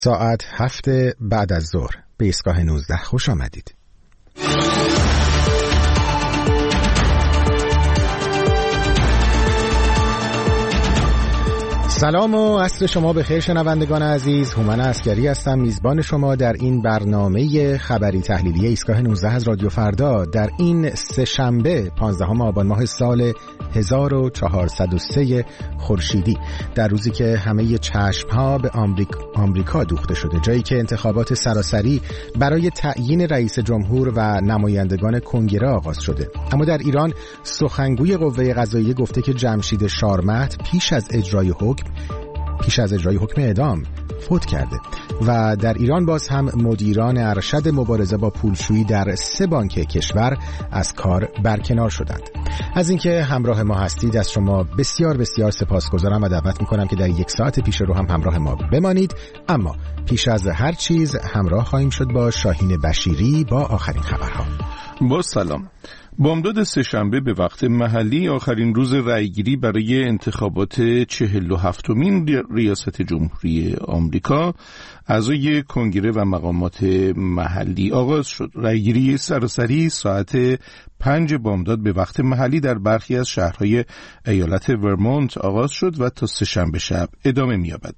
ساعت 7 بعد از ظهر به ایستگاه 19 خوش آمدید. سلام و عصر شما بخیر شنوندگان عزیز. هومن عسکری هستم، میزبان شما در این برنامه خبری تحلیلی ایستگاه 19 از رادیو فردا در این سه‌شنبه 15 آبان ماه سال 1403 خورشیدی، در روزی که همه چشم‌ها به آمریکا دوخته شده، جایی که انتخابات سراسری برای تعیین رئیس جمهور و نمایندگان کنگره آغاز شده. اما در ایران سخنگوی قوه قضاییه گفته که جمشید شارمهد پیش از اجرای حکم اعدام فوت کرده و در ایران باز هم مدیران ارشد مبارزه با پولشویی در 3 بانک کشور از کار برکنار شدند. از اینکه همراه ما هستید از شما بسیار بسیار سپاسگزارم و دعوت میکنم که در 1 ساعت پیش رو هم همراه ما بمانید. اما پیش از هر چیز همراه خواهیم شد با شاهین بشیری با آخرین خبرها. با سلام. بامداد سه‌شنبه به وقت محلی آخرین روز رأیگیری برای انتخابات 47مین ریاست جمهوری آمریکا اعضای کنگره و مقامات محلی آغاز شد. رأیگیری سراسری ساعت 5 بامداد به وقت محلی در برخی از شهرهای ایالت ورمونت آغاز شد و تا سه‌شنبه شب ادامه می‌یابد.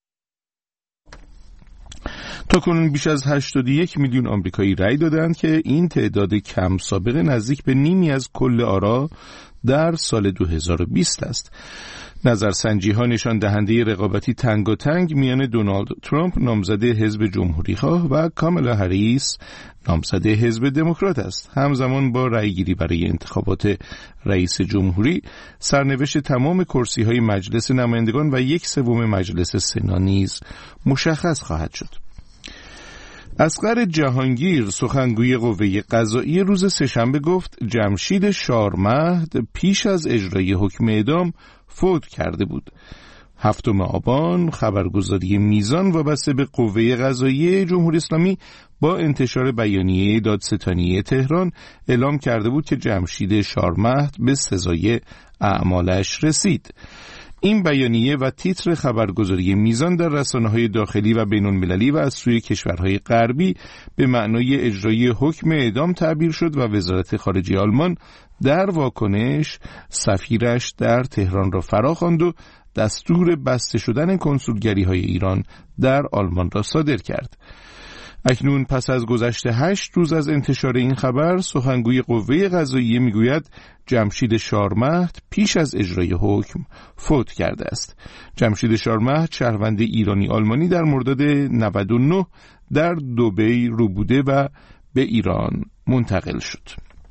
تاکنون بیش از 81 میلیون آمریکایی رأی دادند که این تعداد کم سابقه نزدیک به نیمی از کل آرا در سال 2020 است. نظرسنجی‌ها نشان دهنده رقابتی تنگاتنگ میان دونالد ترامپ نامزد حزب جمهوری‌خواه و کامالا هریس نامزد حزب دموکرات است. همزمان با رأیگیری برای انتخابات رئیس جمهوری، سرنوشت تمام کرسی‌های مجلس نمایندگان و 1/3 مجلس سنا نیز مشخص خواهد شد. اصغر جهانگیر سخنگوی قوه قضاییه روز سه‌شنبه گفت جمشید شارمهد پیش از اجرای حکم اعدام فوت کرده بود. 7 آبان خبرگزاری میزان وابسته به قوه قضاییه جمهوری اسلامی با انتشار بیانیه دادستانی تهران اعلام کرده بود که جمشید شارمهد به سزای اعمالش رسید. این بیانیه و تیتر خبرگزاری میزان در رسانه‌های داخلی و بین‌المللی و از سوی کشورهای غربی به معنای اجرای حکم اعدام تعبیر شد و وزارت خارجه آلمان در واکنش سفیرش در تهران را فراخواند و دستور بسته شدن کنسولگری‌های ایران در آلمان را صادر کرد. اکنون پس از گذشت 8 روز از انتشار این خبر، سخنگوی قوه قضاییه میگوید جمشید شارمهد پیش از اجرای حکم فوت کرده است. جمشید شارمهد شهروند ایرانی آلمانی در مرداد 99 در دبی رو بوده و به ایران منتقل شد.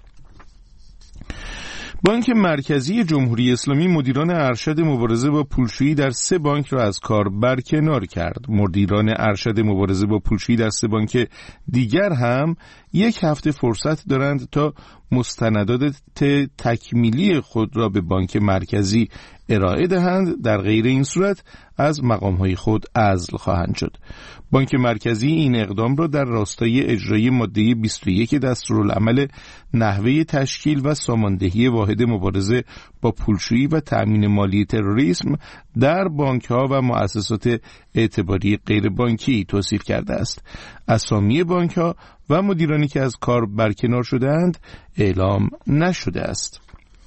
بانک مرکزی جمهوری اسلامی مدیران ارشد مبارزه با پولشویی در 3 بانک را از کار برکنار کرد. مدیران ارشد مبارزه با پولشویی در 3 بانک دیگر هم 1 هفته فرصت دارند تا مستندات تکمیلی خود را به بانک مرکزی ارائه دهند. در غیر این صورت از مقام‌های خود عزل خواهند شد. بانک مرکزی این اقدام را در راستای اجرای ماده 21 دستورالعمل نحوه تشکیل و ساماندهی واحد مبارزه با پولشویی و تأمین مالی تروریسم در بانک‌ها و مؤسسات اعتباری غیر بانکی توصیف کرده است. اسامی بانک‌ها و مدیرانی که از کار برکنار شده‌اند اعلام نشده است.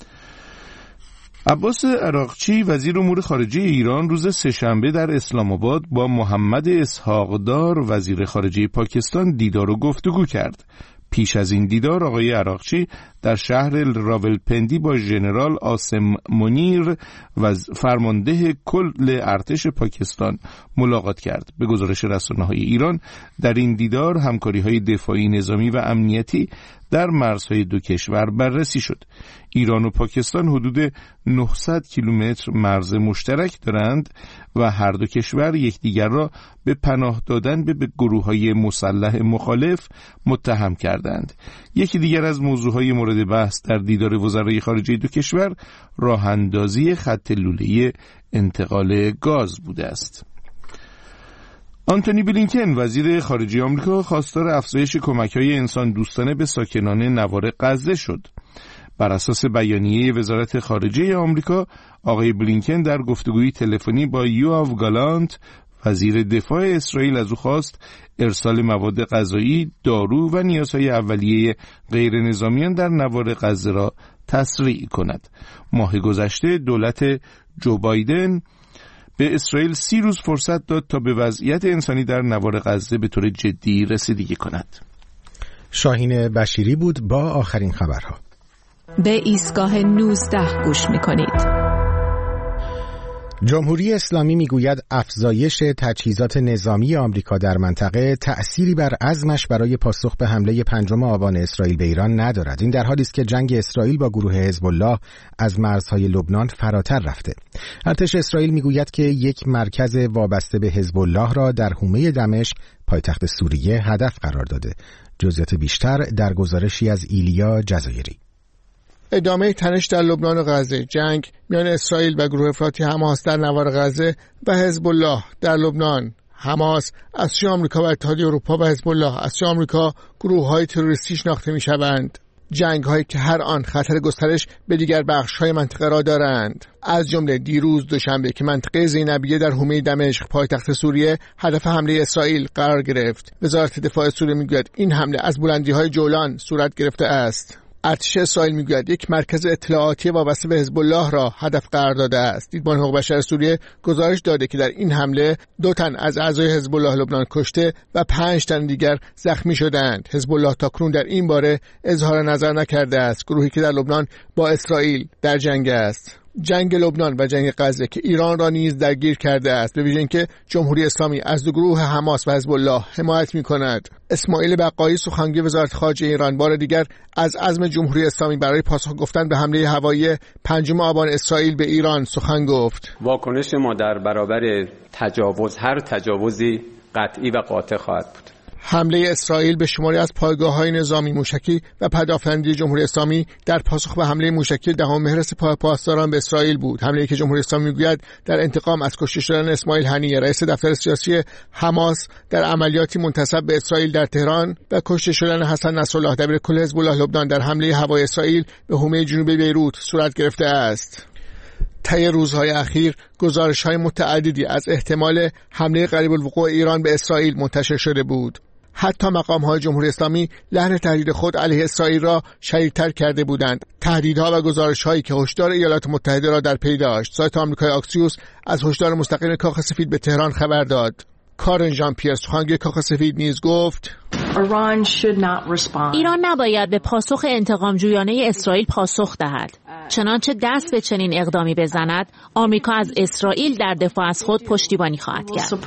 عباس عراقچی وزیر امور خارجه ایران روز سه‌شنبه در اسلام آباد با محمد اسحاقدار وزیر خارجه پاکستان دیدار و گفتگو کرد. پیش از این دیدار آقای عراقچی در شهر راولپندی با ژنرال عاصم منیر و فرمانده کل ارتش پاکستان ملاقات کرد. به گزارش رسانه‌های ایران در این دیدار همکاری‌های دفاعی، نظامی و امنیتی در مرزهای 2 کشور بررسی شد. ایران و پاکستان حدود 900 کیلومتر مرز مشترک دارند و هر 2 کشور یکدیگر را به پناه دادن به گروه‌های مسلح مخالف متهم کردند. یکی دیگر از موضوعهای مورد بحث در دیدار وزرای خارجه 2 کشور راه‌اندازی خط لوله‌ای انتقال گاز بوده است. آنتونی بلینکن وزیر خارجه آمریکا خواستار افزایش کمک‌های انسان دوستانه به ساکنان نوار غزه شد. بر اساس بیانیه وزارت خارجه آمریکا، آقای بلینکن در گفتگوی تلفنی با یوآو گالانت وزیر دفاع اسرائیل از او خواست ارسال مواد غذایی، دارو و نیازهای اولیه غیر نظامیان در نوار غزه را تسریع کند. ماه گذشته دولت جو بایدن به اسرائیل 30 روز فرصت داد تا به وضعیت انسانی در نوار غزه به طور جدی رسیدگی کند. شاهین بشیری بود با آخرین خبرها. به ایستگاه 19 گوش می‌کنید. جمهوری اسلامی میگوید افزایش تجهیزات نظامی آمریکا در منطقه تأثیری بر عزمش برای پاسخ به حمله 5 آبان اسرائیل به ایران ندارد. این در حالی است که جنگ اسرائیل با گروه حزب الله از مرزهای لبنان فراتر رفته. ارتش اسرائیل میگوید که یک مرکز وابسته به حزب الله را در حومه دمشق پایتخت سوریه هدف قرار داده. جزئیات بیشتر در گزارشی از ایلیا جزایری. ادامه تنش در لبنان و غزه، جنگ میان اسرائیل و گروه افراطی حماس در نوار غزه و حزب الله در لبنان. حماس از سوی آمریکا و اتحادیه اروپا و حزب الله از سوی آمریکا گروه‌های تروریستی شناخته می‌شوند. جنگ‌هایی که هر آن خطر گسترش به دیگر بخش‌های منطقه را دارند. از جمله دیروز دوشنبه که منطقه زینبیه در حومه دمشق پایتخت سوریه هدف حمله اسرائیل قرار گرفت. وزارت دفاع سوریه می‌گوید این حمله از بلندی‌های جولان صورت گرفته است. ارتش اسرائیل میگوید یک مرکز اطلاعاتی وابسته به حزب الله را هدف قرار داده است. دیدبان حقوق بشر سوریه گزارش داده که در این حمله 2 تن از اعضای حزب الله لبنان کشته و 5 تن دیگر زخمی شدند. حزب الله تاکنون در این باره اظهار نظر نکرده است. گروهی که در لبنان با اسرائیل در جنگ است. جنگ لبنان و جنگ غزه که ایران را نیز درگیر کرده است، به ویژه اینکه جمهوری اسلامی از دو گروه حماس و حزب الله حمایت می‌کند. اسماعیل بقایی سخنگوی وزارت خارجه ایران بار دیگر از عزم جمهوری اسلامی برای پاسخ گفتن به حمله هوایی 5 آبان اسرائیل به ایران سخن گفت. واکنش ما در برابر تجاوز، هر تجاوزی قطعی و قاطع خواهد بود. حمله اسرائیل به شماری از پایگاه‌های نظامی موشکی و پدافندی جمهوری اسلامی در پاسخ به حمله موشکی 10 مهر سپاه پاسداران به اسرائیل بود. حمله‌ای که جمهوری اسلامی می‌گوید در انتقام از کشته شدن اسماعیل هنیه رئیس دفتر سیاسی حماس در عملیاتی منتسب به اسرائیل در تهران و کشته شدن حسن نصرالله دبیرکل حزب الله لبنان در حمله هوایی اسرائیل به حومه جنوبی بیروت صورت گرفته است. طی روزهای اخیر گزارش‌های متعددی از احتمال حمله قریب الوقوع ایران به اسرائیل منتشر شده بود. حتی مقام‌های جمهوری اسلامی لحن تهدید خود علیه اسرائیل را شدیدتر کرده بودند. تهدیدها و گزارش‌هایی که هشدار ایالات متحده را در پی داشت. سایت آمریکای آکسیوس از هشدار مستقیم کاخ سفید به تهران خبر داد. کارن ژان پیر سخنگوی کاخ سفید نیز گفت ایران نباید به پاسخ انتقامجویانه اسرائیل پاسخ دهد. چنانچه دست به چنین اقدامی بزند، آمریکا از اسرائیل در دفاع از خود پشتیبانی خواهد کرد.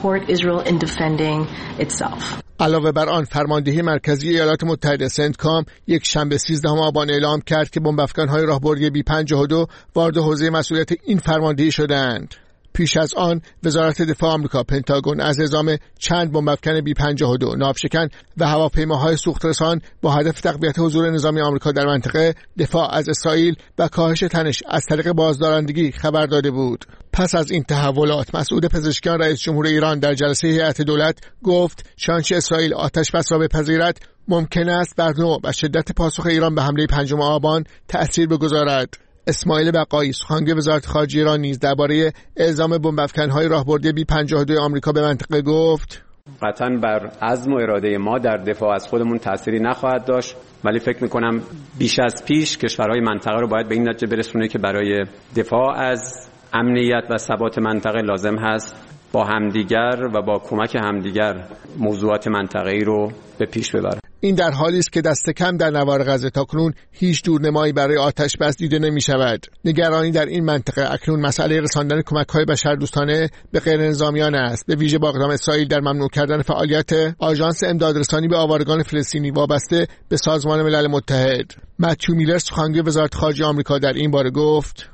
علاوه بر آن، فرماندهی مرکزی ایالات متحده سنتکام یک شنبه 13 آبان اعلام کرد که بمب‌افکن‌های راهبردی B-52 وارد حوزه مسئولیت این فرماندهی شدند. پیش از آن وزارت دفاع آمریکا پنتاگون از اعزام چند بمب‌افکن B-52 ناوشکن و هواپیماهای سوخت‌رسان با هدف تقویت حضور نظامی آمریکا در منطقه، دفاع از اسرائیل و کاهش تنش از طریق بازدارندگی خبر داده بود. پس از این تحولات، مسعود پزشکیان رئیس جمهور ایران در جلسه هیئت دولت گفت چنانچه اسرائیل آتش بس را بپذیرد، ممکن است بر نوع و شدت پاسخ ایران به حمله 5 آبان تأثیر بگذارد. اسماعیل بقایی سخنگوی وزارت خارجه ایران نیز درباره اعزام بمب‌افکن‌های راهبردی B-52 آمریکا به منطقه گفت قطعاً بر عزم و اراده ما در دفاع از خودمون تأثیری نخواهد داشت، ولی فکر می‌کنم بیش از پیش کشورهای منطقه رو باید به این نتیجه برسونه که برای دفاع از امنیت و ثبات منطقه لازم هست با همدیگر و با کمک همدیگر موضوعات منطقه‌ای رو به پیش ببرن. این در حالی است که دست کم در نوار غزه تاکنون هیچ دورنمایی برای آتش بس دیده نمی شود. نگرانی در این منطقه اکنون مسئله رساندن کمک‌های بشردوستانه به غیرنظامیان است، به ویژه با اقدام اسرائیل در ممنوع کردن فعالیت آژانس امدادرسانی به آوارگان فلسطینی وابسته به سازمان ملل متحد. متیو میلر سخنگوی وزارت خارجه آمریکا در این باره گفت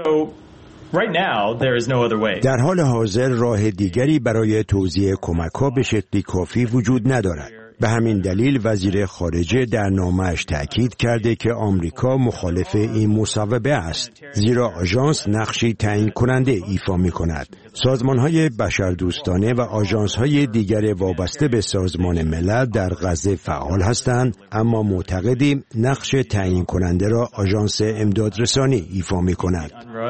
در حال حاضر راه دیگری برای توزیع کمک‌ها به شکلی کافی وجود ندارد. به همین دلیل وزیر خارجه در نامه‌اش تأکید کرده که آمریکا مخالف این مصوبه است، زیرا آژانس نقشی تعیین کننده ایفا می‌کند. سازمان‌های بشردوستانه و آژانس‌های دیگر وابسته به سازمان ملل در غزه فعال هستند، اما معتقدیم نقش تعیین کننده را آژانس امدادرسانی ایفا می‌کند.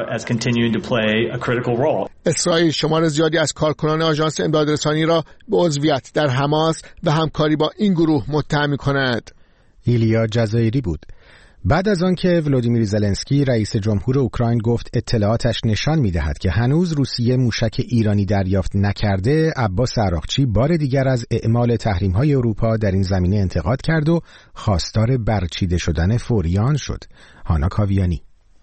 اسرائیل شمار زیادی از کارکنان آژانس امدادرسانی را به عضویت در حماس و همکاری با این گروه متهم می‌کند. ایلیا جزایری بود. بعد از آنکه ولودیمیر زلنسکی رئیس جمهور اوکراین گفت اطلاعاتش نشان می‌دهد که هنوز روسیه موشک ایرانی دریافت نکرده، عباس عراقچی بار دیگر از اعمال تحریم‌های اروپا در این زمینه انتقاد کرد و خواستار برچیده شدن فوریان شد. هانا کاویانی.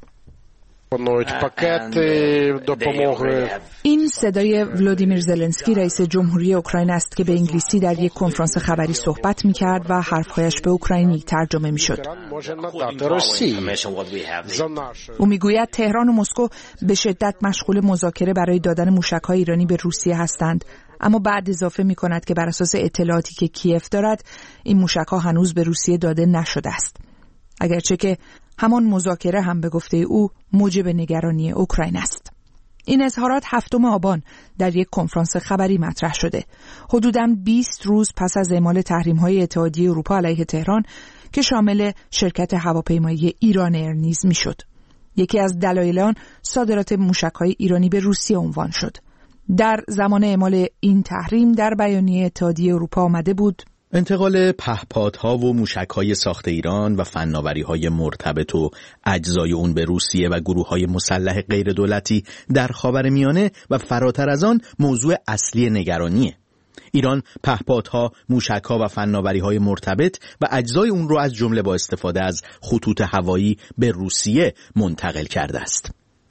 این صدای ولودیمیر زلنسکی رئیس جمهوری اوکراین است که به انگلیسی در یک کنفرانس خبری صحبت می‌کرد و حرف‌هایش به اوکراینی ترجمه می‌شد. او می‌گوید تهران و مسکو به شدت مشغول مذاکره برای دادن موشک‌های ایرانی به روسیه هستند، اما بعد اضافه می‌کند که بر اساس اطلاعاتی که کیف دارد این موشک‌ها هنوز به روسیه داده نشده است. اگرچه که همان مذاکره هم به گفته او موجب نگرانی اوکراین است. این اظهارات 7 آبان در یک کنفرانس خبری مطرح شده، حدوداً 20 روز پس از اعمال تحریم‌های اتحادیه اروپا علیه تهران که شامل شرکت هواپیمایی ایران ایر نیز می‌شد. یکی از دلایل آن صادرات موشک‌های ایرانی به روسیه عنوان شد. در زمان اعمال این تحریم در بیانیه اتحادیه اروپا آمده بود: انتقال پهپادها و موشک‌های ساخت ایران و فناوری‌های مرتبط و اجزای اون به روسیه و گروه‌های مسلح غیر دولتی در خاورمیانه و فراتر از آن موضوع اصلی نگرانیه. ایران پهپادها، موشک‌ها و فناوری‌های مرتبط و اجزای اون رو از جمله با استفاده از خطوط هوایی به روسیه منتقل کرده است.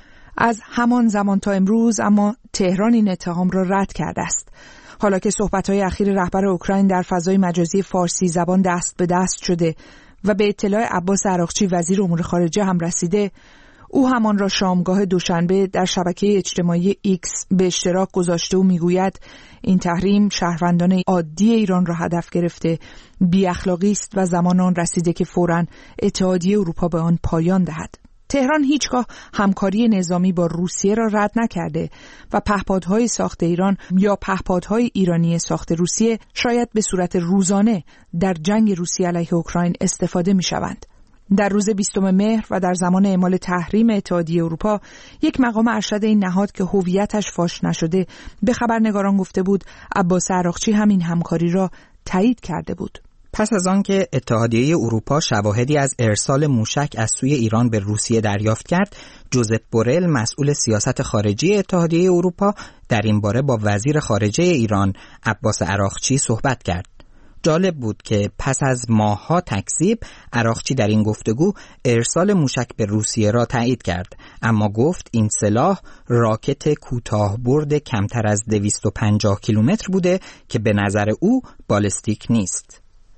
از همان زمان تا امروز اما تهران این اتهام را رد کرده است. حالا که صحبت‌های اخیر رهبر اوکراین در فضای مجازی فارسی زبان دست به دست شده و به اطلاع عباس عراقچی وزیر امور خارجه هم رسیده، او همان را شامگاه دوشنبه در شبکه اجتماعی ایکس به اشتراک گذاشته و میگوید این تحریم شهروندان عادی ایران را هدف گرفته، بی اخلاقی است و زمان آن رسیده که فوراً اتحادیه اروپا به آن پایان دهد. تهران هیچگاه همکاری نظامی با روسیه را رد نکرده و پهپادهای ساخت ایران یا پهپادهای ایرانی ساخت روسیه شاید به صورت روزانه در جنگ روسیه علیه اوکراین استفاده می شوند. در روز 20 مهر و در زمان اعمال تحریم اتحادیه اروپا، یک مقام ارشد این نهاد که هویتش فاش نشده به خبرنگاران گفته بود عباس عراقچی همین همکاری را تایید کرده بود. پس از آن که اتحادیه اروپا شواهدی از ارسال موشک از سوی ایران به روسیه دریافت کرد، جوزپ بورل مسئول سیاست خارجی اتحادیه اروپا در این باره با وزیر خارجه ایران عباس عراقچی صحبت کرد. جالب بود که پس از ماه‌ها تکذیب، عراقچی در این گفتگو ارسال موشک به روسیه را تایید کرد، اما گفت این سلاح راکت کوتاه برد کمتر از 250 کیلومتر بوده که به نظر او بالستیک نیست.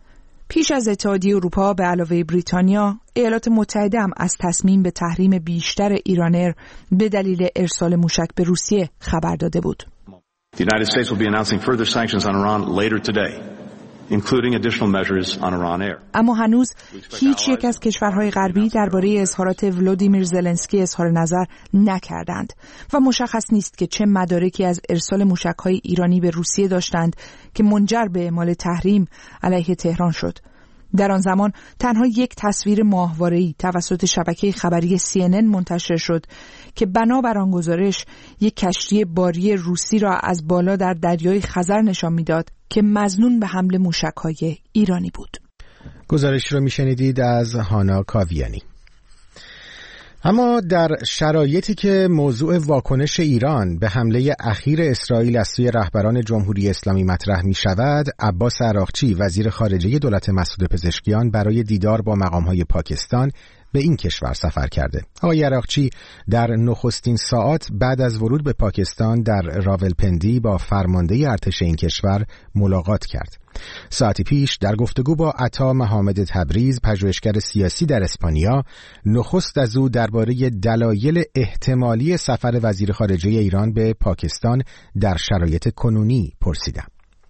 پیش از اتحادیه اروپا به علاوه بریتانیا، ایالات متحده هم از تصمیم به تحریم بیشتر ایران ایر به دلیل ارسال موشک به روسیه خبر داده بود. The United States will be announcing further sanctions on Iran later today, including additional measures on Iran Air. اما هنوز هیچ یک از کشورهای غربی درباره اظهارات ولودیمیر زلنسکی اظهار نظر نکردند و مشخص نیست که چه مدارکی از ارسال موشک‌های ایرانی به روسیه داشتند که منجر به اعمال تحریم علیه تهران شد. در آن زمان تنها یک تصویر ماهواره‌ای توسط شبکه خبری CNN منتشر شد که بنابر آن گزارش یک کشتی باری روسی را از بالا در دریای خزر نشان می‌داد که مظنون به حمل موشک‌های ایرانی بود. گزارشی رو می‌شنیدید از هانا کاویانی. اما در شرایطی که موضوع واکنش ایران به حمله اخیر اسرائیل از سوی رهبران جمهوری اسلامی مطرح می شود، عباس عراقچی وزیر خارجه دولت مسعود پزشکیان برای دیدار با مقام‌های پاکستان به این کشور سفر کرده. آقای عراقچی در نخستین ساعات بعد از ورود به پاکستان در راولپندی با فرمانده ارتش این کشور ملاقات کرد. ساعتی پیش در گفتگو با عطا محمد تبریز، پژوهشگر سیاسی در اسپانیا، نخست از او درباره دلایل احتمالی سفر وزیر خارجه ایران به پاکستان در شرایط کنونی پرسیدم.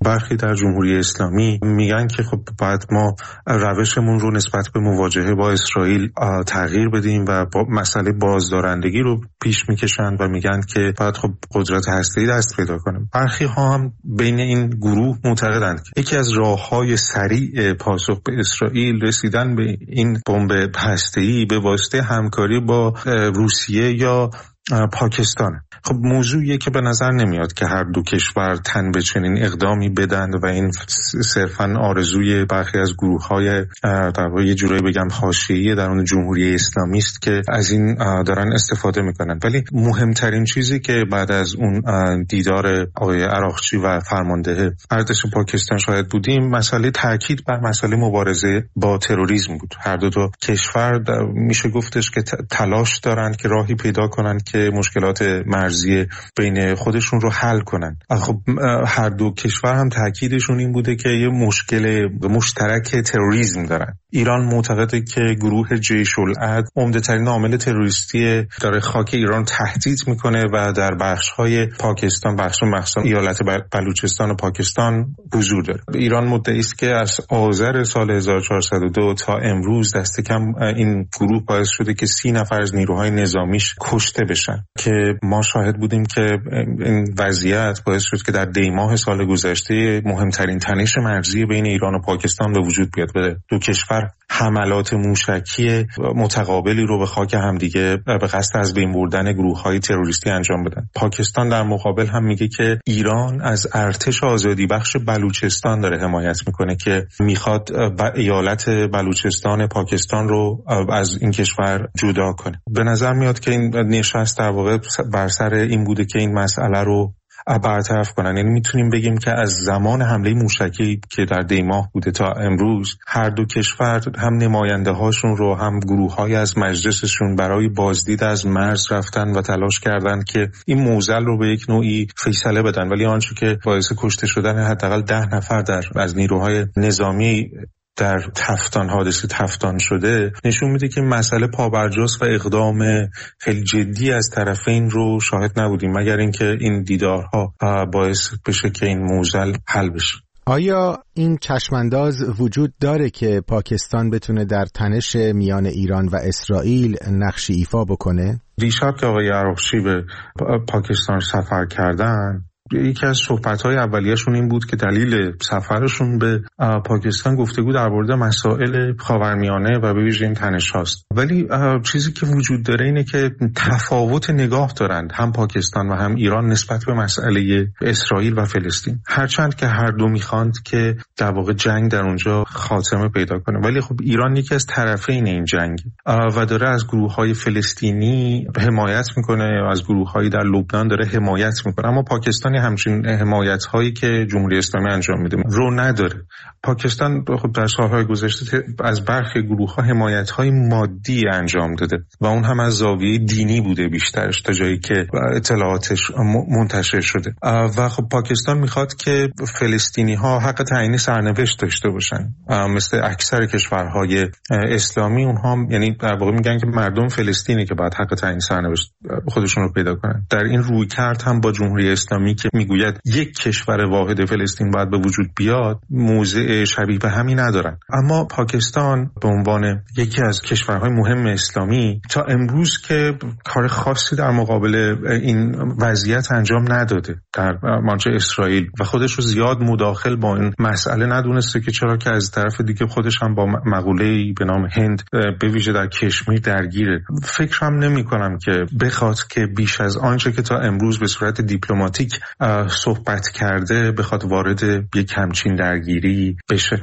برخی در جمهوری اسلامی میگن که خب باید ما روشمون رو نسبت به مواجهه با اسرائیل تغییر بدیم و با مسئله بازدارندگی رو پیش میکشن و میگن که باید خب قدرت هسته‌ای دست پیدا کنه. برخی ها هم بین این گروه معتقدند که یکی از راه‌های سریع پاسخ به اسرائیل رسیدن به این بمب هسته‌ای به واسطه همکاری با روسیه یا پاکستان. خب موضوعیه که به نظر نمیاد که هر دو کشور تن به چنین اقدامی بدن و این صرفاً آرزوی برخی از گروه‌های در واقع یه جورایی بگم حاشیه‌ای در اون جمهوری اسلامی است که از این دارن استفاده میکنن. ولی مهمترین چیزی که بعد از اون دیدار آقای عراقچی و فرمانده ارتش پاکستان شاهد بودیم، مسئله تاکید بر مسئله مبارزه با تروریسم بود. هر دو کشور میشه گفتش که تلاش دارن که راهی پیدا کنن که مشکلات مرزی بین خودشون رو حل کنن. خب هر دو کشور هم تاکیدشون این بوده که یه مشکل مشترک تروریسم دارن. ایران معتقده که گروه جیش العدل عمده‌ترین عامل تروریستی داره خاک ایران تهدید میکنه و در بخش‌های پاکستان، مخصوصا ایالت بلوچستان و پاکستان حضور داره. ایران مدعی است که از آذر سال 1402 تا امروز دست کم این گروه باعث شده که 30 نفر از نیروهای نظامیش کشته بشن که ما شاهد بودیم که این وضعیت باعث شد که در دیماه سال گذشته مهمترین تنش مرزی بین ایران و پاکستان به وجود بیاد. به دو کشور حملات موشکی متقابلی رو به خاک همدیگه به قصد از بین بردن گروه‌های تروریستی انجام بدن. پاکستان در مقابل هم میگه که ایران از ارتش آزادی بخش بلوچستان داره حمایت میکنه که میخواد ایالت بلوچستان پاکستان رو از این کشور جدا کنه. به نظر میاد که این نشست در واقع بر سر این بوده که این مسئله رو برطرف کنن. یعنی میتونیم بگیم که از زمان حمله موشکی که در دیماه بوده تا امروز هر دو کشور هم نماینده هاشون رو هم گروه‌های از مجلسشون برای بازدید از مرز رفتن و تلاش کردن که این معضل رو به یک نوعی فیصله بدن. ولی آنچه که باعث کشته شدن حداقل 10 نفر از نیروهای نظامی در حادثه تفتان شده نشون میده که مسئله پابرجاست و اقدام خیلی جدی از طرفین رو شاهد نبودیم، مگر اینکه این دیدارها باعث بشه که این معضل حل بشه. آیا این چشمانداز وجود داره که پاکستان بتونه در تنش میان ایران و اسرائیل نقشی ایفا بکنه؟ دیشب که آقای عراقچی به پاکستان سفر کردن، یکی از صحبت‌های اولیه‌شون این بود که دلیل سفرشون به پاکستان گفتگو درباره مسائل خاورمیانه و به ویژه این تنش‌هاست. ولی چیزی که وجود داره اینه که تفاوت نگاه دارند هم پاکستان و هم ایران نسبت به مسئله اسرائیل و فلسطین، هرچند که هر دو می‌خواند که در واقع جنگ در اونجا خاتمه پیدا کنه. ولی خب ایران یکی از طرفین این جنگ و داره از گروه‌های فلسطینی حمایت می‌کنه، از گروه‌های در لبنان داره حمایت می‌کنه، اما پاکستان همچین حمایت هایی که جمهوری اسلامی انجام میده رو نداره. پاکستان خب در سالهای گذشته از برخی گروه ها حمایت های مادی انجام داده و اون هم از زاویه دینی بوده بیشترش تا جایی که اطلاعاتش منتشر شده. و خب پاکستان میخواد که فلسطینی ها حق تعیین سرنوشت داشته باشن، مثل اکثر کشورهای اسلامی. اونها یعنی در واقع میگن که مردم فلسطینی که باید حق تعیین سرنوشت خودشون رو پیدا کنن. در این رویکرد هم با جمهوری اسلامی که میگوید یک کشور واحد فلسطین باید به وجود بیاد موضع شبیه به همین ندارن. اما پاکستان به عنوان یکی از کشورهای مهم اسلامی تا امروز که کار خاصی در مقابل این وضعیت انجام نداده در مواجهه اسرائیل و خودش رو زیاد مداخل با این مسئله ندونسته که چرا که از طرف دیگه خودش هم با مقوله‌ای به نام هند به ویژه در کشمیر درگیره. فکرم نمی‌کنم که بخواد که بیش از آنچه که تا امروز به صورت دیپلماتیک صحبت کرده بخواد وارد یک همچین درگیری بشه.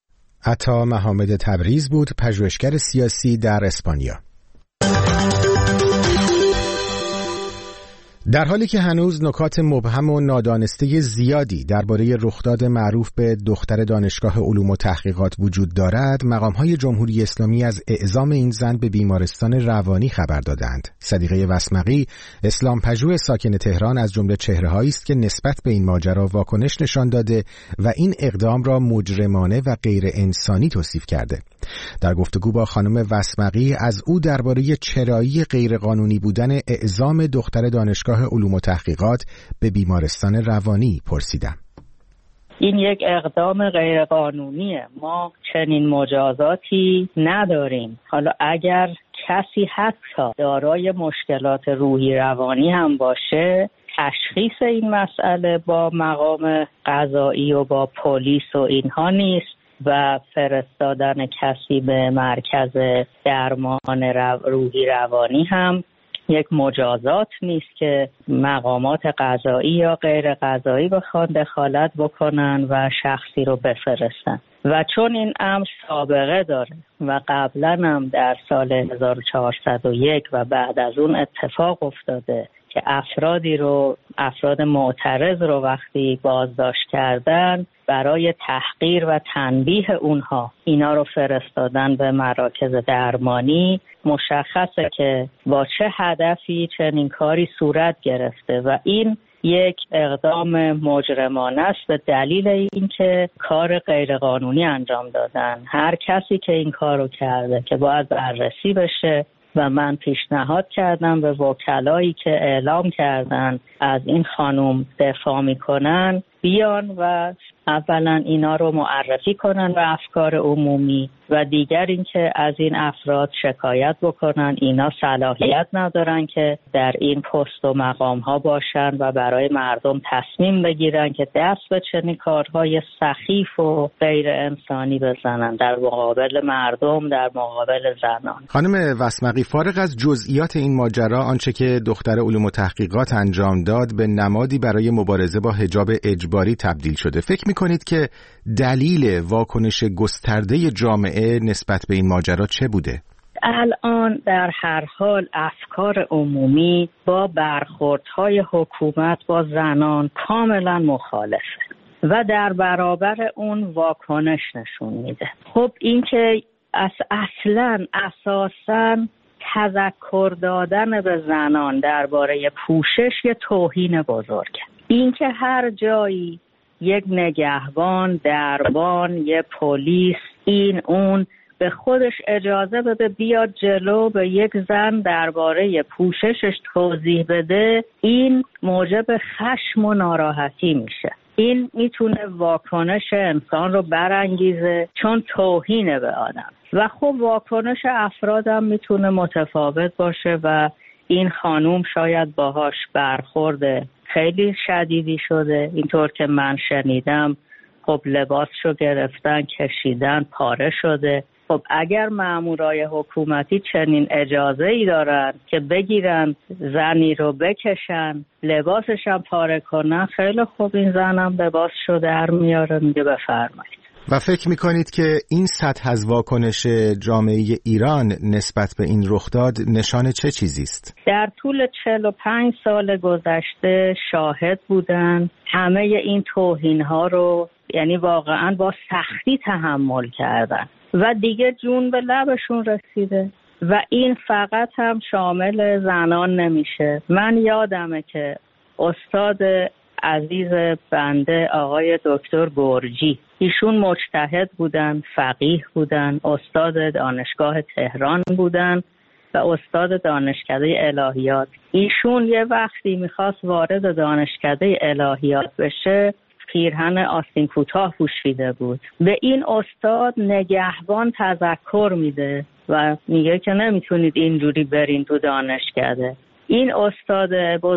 عطا محمد تبریز بود، پژوهشگر سیاسی در اسپانیا. در حالی که هنوز نکات مبهم و نادانسته زیادی درباره رخداد معروف به دختر دانشگاه علوم و تحقیقات وجود دارد، مقام‌های جمهوری اسلامی از اعزام این زن به بیمارستان روانی خبر دادند. صدیقه وسمقی، اسلام‌پژوه ساکن تهران، از جمله چهره‌هایی است که نسبت به این ماجرا واکنش نشان داده و این اقدام را مجرمانه و غیر انسانی توصیف کرده. در گفتگو با خانم وسمقی از او درباره چرایی غیرقانونی بودن اعزام دختر دانشگاه علوم و تحقیقات به بیمارستان روانی پرسیدم. این یک اقدام غیرقانونیه. ما چنین مجازاتی نداریم. حالا اگر کسی حتی دارای مشکلات روحی روانی هم باشه، تشخیص این مسئله با مقام قضایی و با پلیس و اینها نیست و فرستادن کسی به مرکز درمان روحی روانی هم یک مجازات نیست که مقامات قضایی یا غیر قضایی بخوان دخالت بکنن و شخصی رو بفرستن. و چون این امر سابقه داره و قبلا هم در سال 1401 و بعد از اون اتفاق افتاده که افراد معترض رو وقتی بازداشت کردن برای تحقیر و تنبیه اونها اینا رو فرستادن به مراکز درمانی، مشخصه که با چه هدفی چنین کاری صورت گرفته و این یک اقدام مجرمانه است به دلیل اینکه کار غیرقانونی انجام دادن. هر کسی که این کارو کرده که باید بررسی بشه و من پیشنهاد کردم به وکلایی که اعلام کردن از این خانم دفاع میکنن بیان و اولا اینا رو معرفی کنن به افکار عمومی و دیگر اینکه از این افراد شکایت بکنن. اینا صلاحیت ندارن که در این پست و مقام ها باشن و برای مردم تصمیم بگیرن که دست به چنین کارهای سخیف و غیر انسانی بزنن در مقابل مردم، در مقابل زنان. خانم وسمقی، فارغ از جزئیات این ماجرا، آنچه که دختر علوم و تحقیقات انجام داد به نمادی برای مبارزه با حجاب اجباری تبدیل شده. فکر می‌کنید که دلیل واکنش گسترده جامعه نسبت به این ماجرا چه بوده؟ الان در هر حال افکار عمومی با برخوردهای حکومت با زنان کاملا مخالفه و در برابر اون واکنش نشون میده. خب این که اصلا اساساً تذکر دادن به زنان درباره پوشش یه توهین بزرگه. این که هر جایی یک نگهبان، دربان، یه پلیس، این اون به خودش اجازه بده بیاد جلو به یک زن درباره پوششش توضیح بده، این موجب خشم و ناراحتی میشه. این میتونه واکنش انسان رو برانگیزه چون توهینه به آدم و خب واکنش افرادم میتونه متفاوت باشه و این خانوم شاید باهاش برخورد خیلی شدیدی شده. اینطور که من شنیدم خب لباسشو گرفتن کشیدن پاره شده. خب اگر مامورای حکومتی چنین اجازه‌ای دارن که بگیرن زنی رو بکشن لباسش هم پاره کنن، خیلی خوب این زنم لباسشو در میاره میگه بفرمایید. و فکر میکنید که این سطح از واکنش جامعه ایران نسبت به این رخداد نشان چه چیزی است؟ در طول 45 سال گذشته شاهد بودن همه این توهین‌ها رو، یعنی واقعا با سختی تحمل کردن و دیگه جون به لبشون رسیده و این فقط هم شامل زنان نمیشه. من یادمه که استاد عزیز بنده آقای دکتر گرجی، ایشون مجتهد بودن، فقیه بودن، استاد دانشگاه تهران بودن و استاد دانشکده الهیات. ایشون یه وقتی میخواست وارد دانشکده الهیات بشه پیرهن آستین کوتاه پوشیده بود. به این استاد نگهبان تذکر میده و میگه که نمیتونید اینجوری برین تو دانشکده. این استاد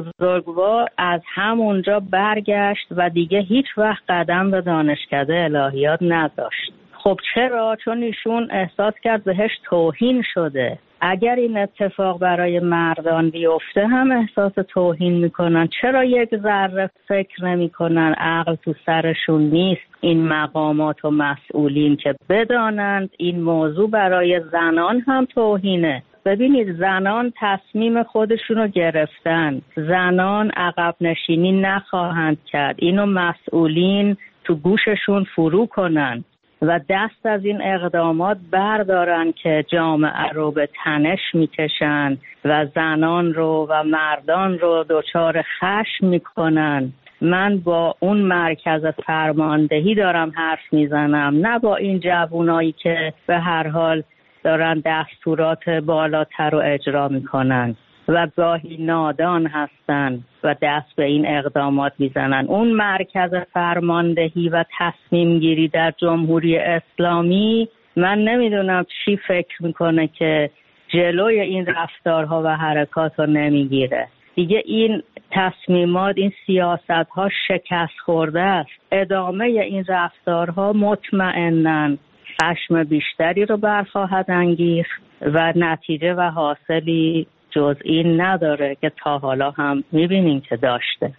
بزرگوار از همونجا برگشت و دیگه هیچ وقت قدم به دانشکده الهیات نذاشت. خب چرا؟ چون ایشون احساس کرد بهش توهین شده. اگر این اتفاق برای مردان بیفته هم احساس توهین میکنن. چرا یک ذره فکر نمیکنن؟ عقل تو سرشون نیست این مقامات و مسئولین که بدانند این موضوع برای زنان هم توهینه. ببینید زنان تصمیم خودشونو گرفتن، زنان عقب نشینی نخواهند کرد. اینو مسئولین تو گوششون فرو کنن و دست از این اقدامات بردارن که جامعه رو به تنش میکشن و زنان رو و مردان رو دچار خشم میکنن. من با اون مرکز فرماندهی دارم حرف میزنم، نه با این جوونایی که به هر حال دارن دستورات بالاتر رو اجرا میکنن. و گاهی نادان هستن و دست به این اقدامات میزنن. اون مرکز فرماندهی و تصمیم گیری در جمهوری اسلامی من نمیدونم چی فکر میکنه که جلوی این رفتارها و حرکات رو نمیگیره. دیگه این تصمیمات، این سیاستها شکست خورده است. ادامه این رفتارها مطمئناً خشم بیشتری رو برخواهد انگیخت و نتیجه و حاصلی جز این نداره که تا حالا هم میبینیم که داشته.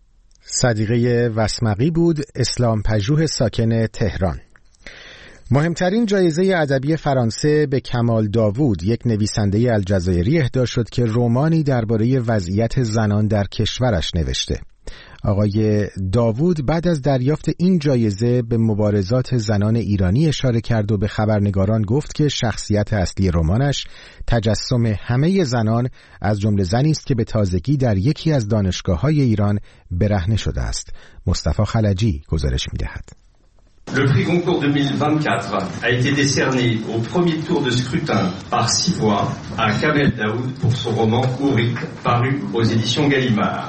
صدیقه وسمقی بود، اسلام پژوه ساکن تهران. مهمترین جایزه ادبی فرانسه به کمال داوود، یک نویسنده الجزایری، اهدا شد که رمانی درباره وضعیت زنان در کشورش نوشته. آقای داوود بعد از دریافت این جایزه به مبارزات زنان ایرانی اشاره کرد و به خبرنگاران گفت که شخصیت اصلی رمانش تجسم همه زنان از جمله زنی است که به تازگی در یکی از دانشگاه‌های ایران برهنه شده است. مصطفی خلجی گزارش می‌دهد. Le prix Goncourt 2024 a été décerné au premier tour de scrutin par 6 voix à Kamel Daoud pour son roman Hourit, paru aux éditions Gallimard.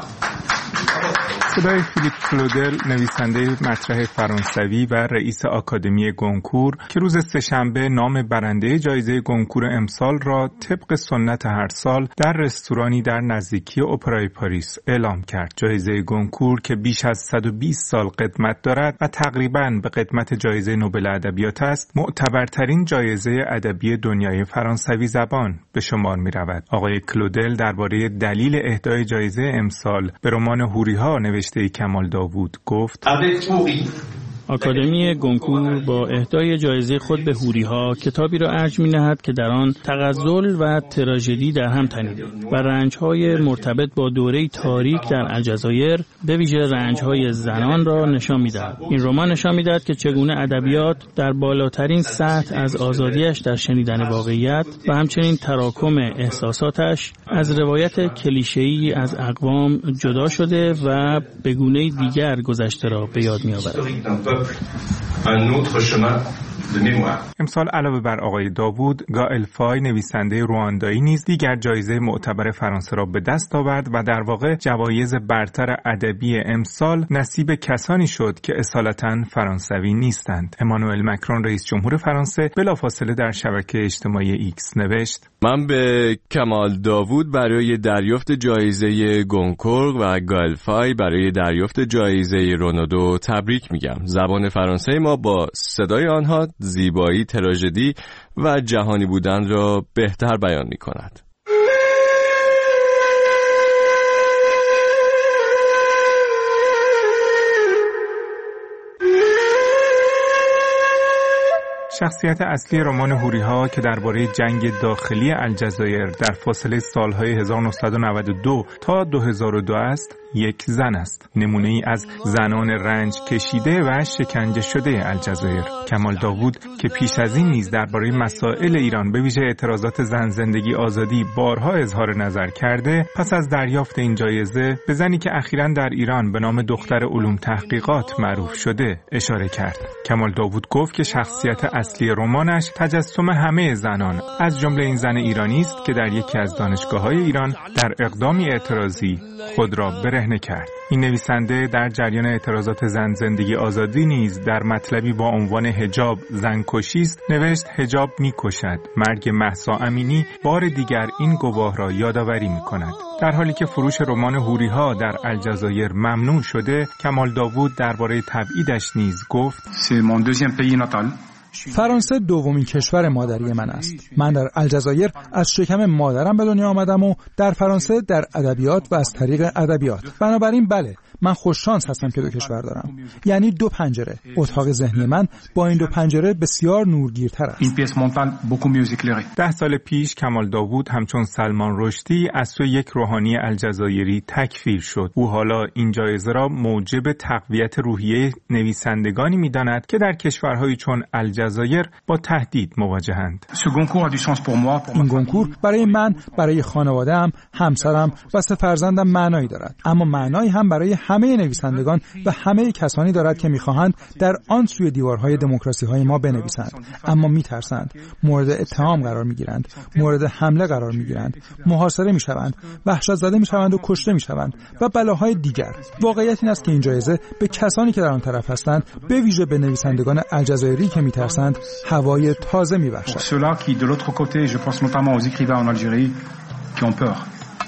صدای فیلیپ کلودل، نویسنده مطرح فرانسوی و رئیس آکادمی گونکور که روز سه‌شنبه نام برنده جایزه گونکور امسال را طبق سنت هر سال در رستورانی در نزدیکی اپرای پاریس اعلام کرد. جایزه گونکور که بیش از 120 سال قدمت دارد و تقریباً به قدمت جایزه نوبل ادبیات است، معتبرترین جایزه ادبی دنیای فرانسوی زبان به شمار می‌رود. آقای کلودل درباره دلیل اهدای جایزه امسال به رمان حوری‌ها نوشته کمال داوود گفت: آکادمی گونکور با اهدای جایزه خود به حوری‌ها کتابی را ارج می‌نهد که در آن تغزل و تراژدی در هم تنیده و رنج‌های مرتبط با دوره تاریک در الجزایر به ویژه رنج‌های زنان را نشان می‌دهد. این رمان نشان می‌دهد که چگونه ادبیات در بالاترین سطح از آزادیش در شنیدن واقعیت و همچنین تراکم احساساتش از روایت کلیشه‌ای از اقوام جدا شده و به گونه‌ای دیگر گذشته را به یاد می‌آورد. امسال علاوه بر آقای داوود، گائل فای نویسنده رواندایی نیز دیگر جایزه معتبر فرانسه را به دست آورد و در واقع جوایز برتر ادبی امسال نصیب کسانی شد که اصالتاً فرانسوی نیستند. امانوئل مکرون رئیس جمهور فرانسه بلافاصله در شبکه اجتماعی ایکس نوشت: من به کمال داوود برای دریافت جایزه گونکور و گائل فای برای دریافت جایزه رونودو تبریک میگم. زبان فرانسه ما با صدای آنها زیبایی، تراژدی و جهانی بودن را بهتر بیان می کند. شخصیت اصلی رمان حوری‌ها که درباره جنگ داخلی الجزایر در فاصله سالهای 1992 تا 2002 است، یک زن است. نمونه ای از زنان رنج کشیده و شکنجه شده الجزایر. کمال داوود که پیش از این نیز درباره مسائل ایران به ویژه اعتراضات زن، زندگی، آزادی بارها اظهار نظر کرده، پس از دریافت این جایزه به زنی که اخیراً در ایران به نام دختر علوم تحقیقات معروف شده اشاره کرد. کمال داوود گفت که شخصیت اصلی رمانش تجسم همه زنان، از جمله این زن ایرانی است که در یکی از دانشگاه‌های ایران در اقدامی اعتراضی خود را برهنه کرد. این نویسنده در جریان اعتراضات زن، زندگی، آزادی نیز در مطلبی با عنوان حجاب زنکشی است نوشت: حجاب می‌کشد. مرگ مهسا امینی بار دیگر این گواه را یادآوری می‌کند. در حالی که فروش رمان حوری‌ها در الجزایر ممنوع شده، کمال داوود درباره تبعیدش نیز گفت: فرانسه دومین کشور مادری من است. من در الجزایر از شکم مادرم به دنیا آمدم و در فرانسه در ادبیات و از طریق ادبیات. بنابراین بله، من خوششانس هستم که دو کشور دارم. یعنی دو پنجره. اتاق ذهنی من با این دو پنجره بسیار نورگیرتر است. 10 سال پیش کمال داوود همچون سلمان رشدی از سوی یک روحانی الجزایری تکفیر شد. او حالا این جایزه را موجب تقویت روحیه نویسندگانی می‌داند که در کشورهایی چون الجزایر با تهدید مواجهند. این گونکور برای من، برای خانواده‌ام، همسرم و 3 فرزندم معنایی دارد، اما معنایی هم برای همه نویسندگان و همه کسانی دارد که می‌خواهند در آن سوی دیوارهای دموکراسی‌های ما بنویسند، اما می‌ترسند، مورد اتهام قرار می‌گیرند، مورد حمله قرار می‌گیرند، محاصره می‌شوند، وحشت زده می‌شوند و کشته می‌شوند و بلاهای دیگر. واقعیت این است که این جایزه به کسانی که در آن طرف هستند، به ویژه به نویسندگان الجزایری که می‌ترسند، هوای تازه می‌بخشد. Ceux-là qui de l'autre côté, je pense notamment aux écrivains en Algérie qui ont peur.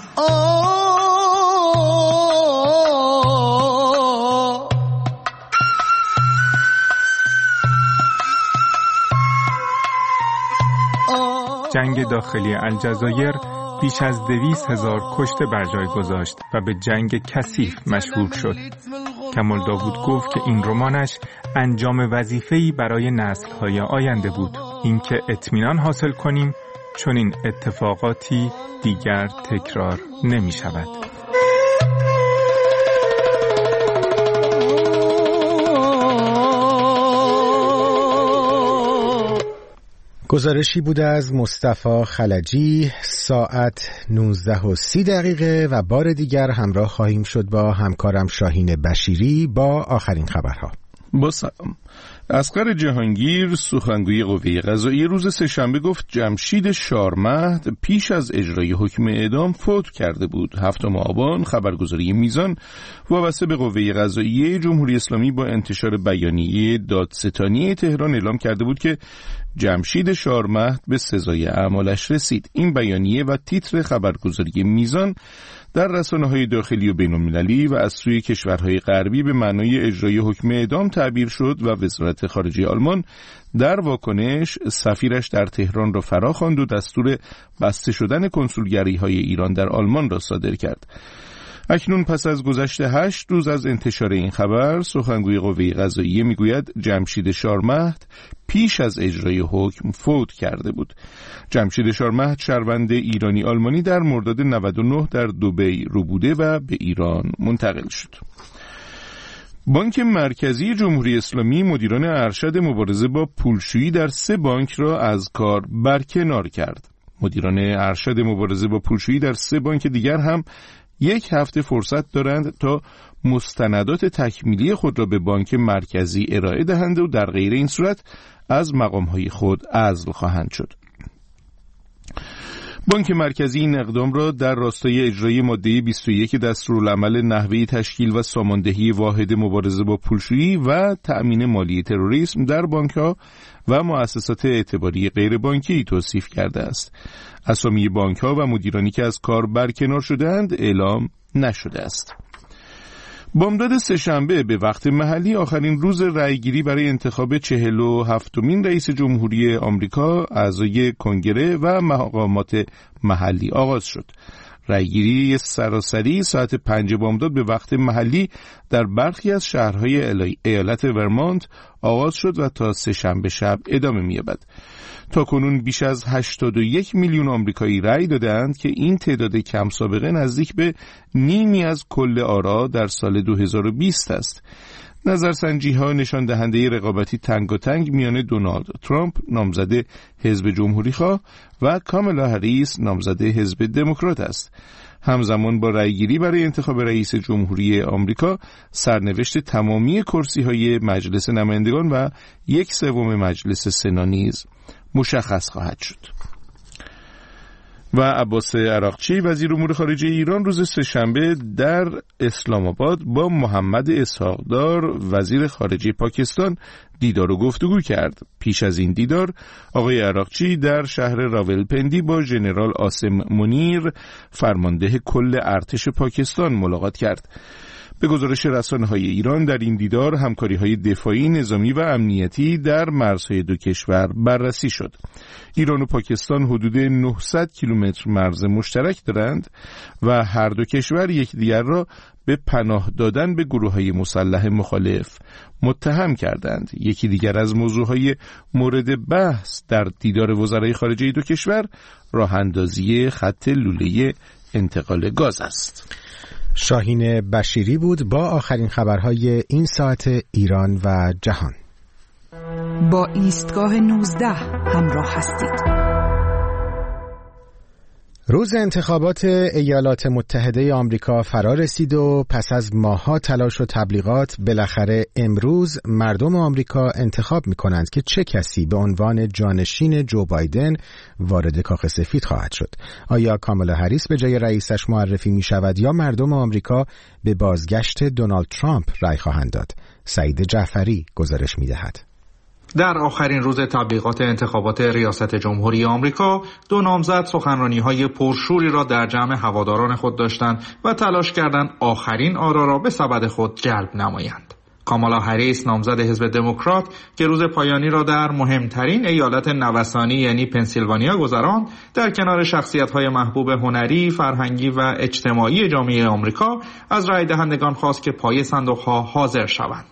جنگ داخلی الجزایر بیش از 200,000 کشته بر جای گذاشت و به جنگ کثیف مشهور شد. کمال داوود گفت که این رمانش انجام وظیفه‌ای برای نسل‌های آینده بود، اینکه اطمینان حاصل کنیم چون این اتفاقاتی دیگر تکرار نمی‌شود. گزارشی بود از مصطفی خلجی. ساعت 19:30 و بار دیگر همراه خواهیم شد با همکارم شاهین بشیری با آخرین خبرها. با سلام. اصغر جهانگیر سخنگوی قوه قضاییه روز سه‌شنبه گفت جمشید شارمهد پیش از اجرای حکم اعدام فوت کرده بود. 7 آبان خبرگزاری میزان وابسته به قوه قضاییه جمهوری اسلامی با انتشار بیانیه دادستانی تهران اعلام کرده بود که جمشید شارمهد به سزای اعمالش رسید. این بیانیه و تیتر خبرگزاری میزان در رسانه‌های داخلی و بین‌المللی و از سوی کشورهای غربی به معنای اجرای حکم اعدام تعبیر شد و وزارت خارجه آلمان در واکنش سفیرش در تهران را فراخواند و دستور بسته شدن کنسولگری‌های ایران در آلمان را صادر کرد. اکنون پس از گذشت 8 روز از انتشار این خبر، سخنگوی قوه قضاییه میگوید جمشید شارمهد پیش از اجرای حکم فوت کرده بود. جمشید شارمهد شهروند ایرانی آلمانی در مرداد 99 در دبی رو بوده و به ایران منتقل شد. بانک مرکزی جمهوری اسلامی مدیران ارشد مبارزه با پولشویی در 3 بانک را از کار برکنار کرد. مدیران ارشد مبارزه با پولشویی در 3 بانک دیگر هم 1 هفته فرصت دارند تا مستندات تکمیلی خود را به بانک مرکزی ارائه دهند و در غیر این صورت از مقامهای خود عزل خواهند شد. بانک مرکزی این اقدام را در راستای اجرای ماده 21 دستورالعمل نحوه تشکیل و ساماندهی واحد مبارزه با پولشویی و تأمین مالی تروریسم در بانک‌ها و مؤسسات اعتباری غیر بانکی توصیف کرده است. اسامی بانک‌ها و مدیرانی که از کار برکنار شده‌اند اعلام نشده است. بامداد سه‌شنبه به وقت محلی آخرین روز رأیگیری برای انتخاب 47مین رئیس جمهوری آمریکا اعضای کنگره و مقامات محلی آغاز شد. رأیگیری سراسری ساعت 5 بامداد به وقت محلی در برخی از شهرهای ایالت ورمانت آغاز شد و تا سه‌شنبه شب ادامه می‌یابد. تاکنون بیش از 81 میلیون آمریکایی رأی دادند که این تعداد کم سابقه نزدیک به نیمی از کل آرا در سال 2020 است. نظرسنجی‌ها نشان دهنده رقابتی تنگاتنگ میان دونالد ترامپ نامزد حزب جمهوری‌خواه و کامالا هریس نامزد حزب دموکرات است. همزمان با رأیگیری برای انتخاب رئیس جمهوری آمریکا، سرنوشت تمامی کرسی‌های مجلس نمایندگان و 1/3 مجلس سنا نیز مشخص خواهد شد. و عباس عراقچی وزیر امور خارجه ایران روز سه‌شنبه در اسلام آباد با محمد اسحاق‌دار وزیر خارجه پاکستان دیدار و گفتگو کرد. پیش از این دیدار آقای عراقچی در شهر راولپندی با ژنرال عاصم منیر فرمانده کل ارتش پاکستان ملاقات کرد. به گزارش رسانه‌های ایران در این دیدار همکاری‌های دفاعی، نظامی و امنیتی در مرزهای 2 کشور بررسی شد. ایران و پاکستان حدود 900 کیلومتر مرز مشترک دارند و هر 2 کشور یکدیگر را به پناه دادن به گروه‌های مسلح مخالف متهم کردند. یکی دیگر از موضوعهای مورد بحث در دیدار وزرای خارجه 2 کشور راه‌اندازی خط لوله انتقال گاز است. شاهین بشیری بود با آخرین خبرهای این ساعت ایران و جهان. با ایستگاه 19 همراه هستید. روز انتخابات ایالات متحده آمریکا فرا رسید و پس از ماه‌ها تلاش و تبلیغات بالاخره امروز مردم آمریکا انتخاب می‌کنند که چه کسی به عنوان جانشین جو بایدن وارد کاخ سفید خواهد شد. آیا کامالا هریس به جای رئیسش معرفی می‌شود یا مردم آمریکا به بازگشت دونالد ترامپ رأی خواهند داد؟ سعید جعفری گزارش می‌دهد. در آخرین روز تبلیغات انتخابات ریاست جمهوری آمریکا، دو نامزد سخنرانی‌های پرشوری را در جمع هواداران خود داشتند و تلاش کردند آخرین آرا را به سبد خود جلب نمایند. کامالا هریس نامزد حزب دموکرات که روز پایانی را در مهمترین ایالت نوسانی یعنی پنسیلوانیا گذراند، در کنار شخصیت‌های محبوب هنری، فرهنگی و اجتماعی جامعه آمریکا از رای دهندگان خواست که پای صندوق‌ها حاضر شوند.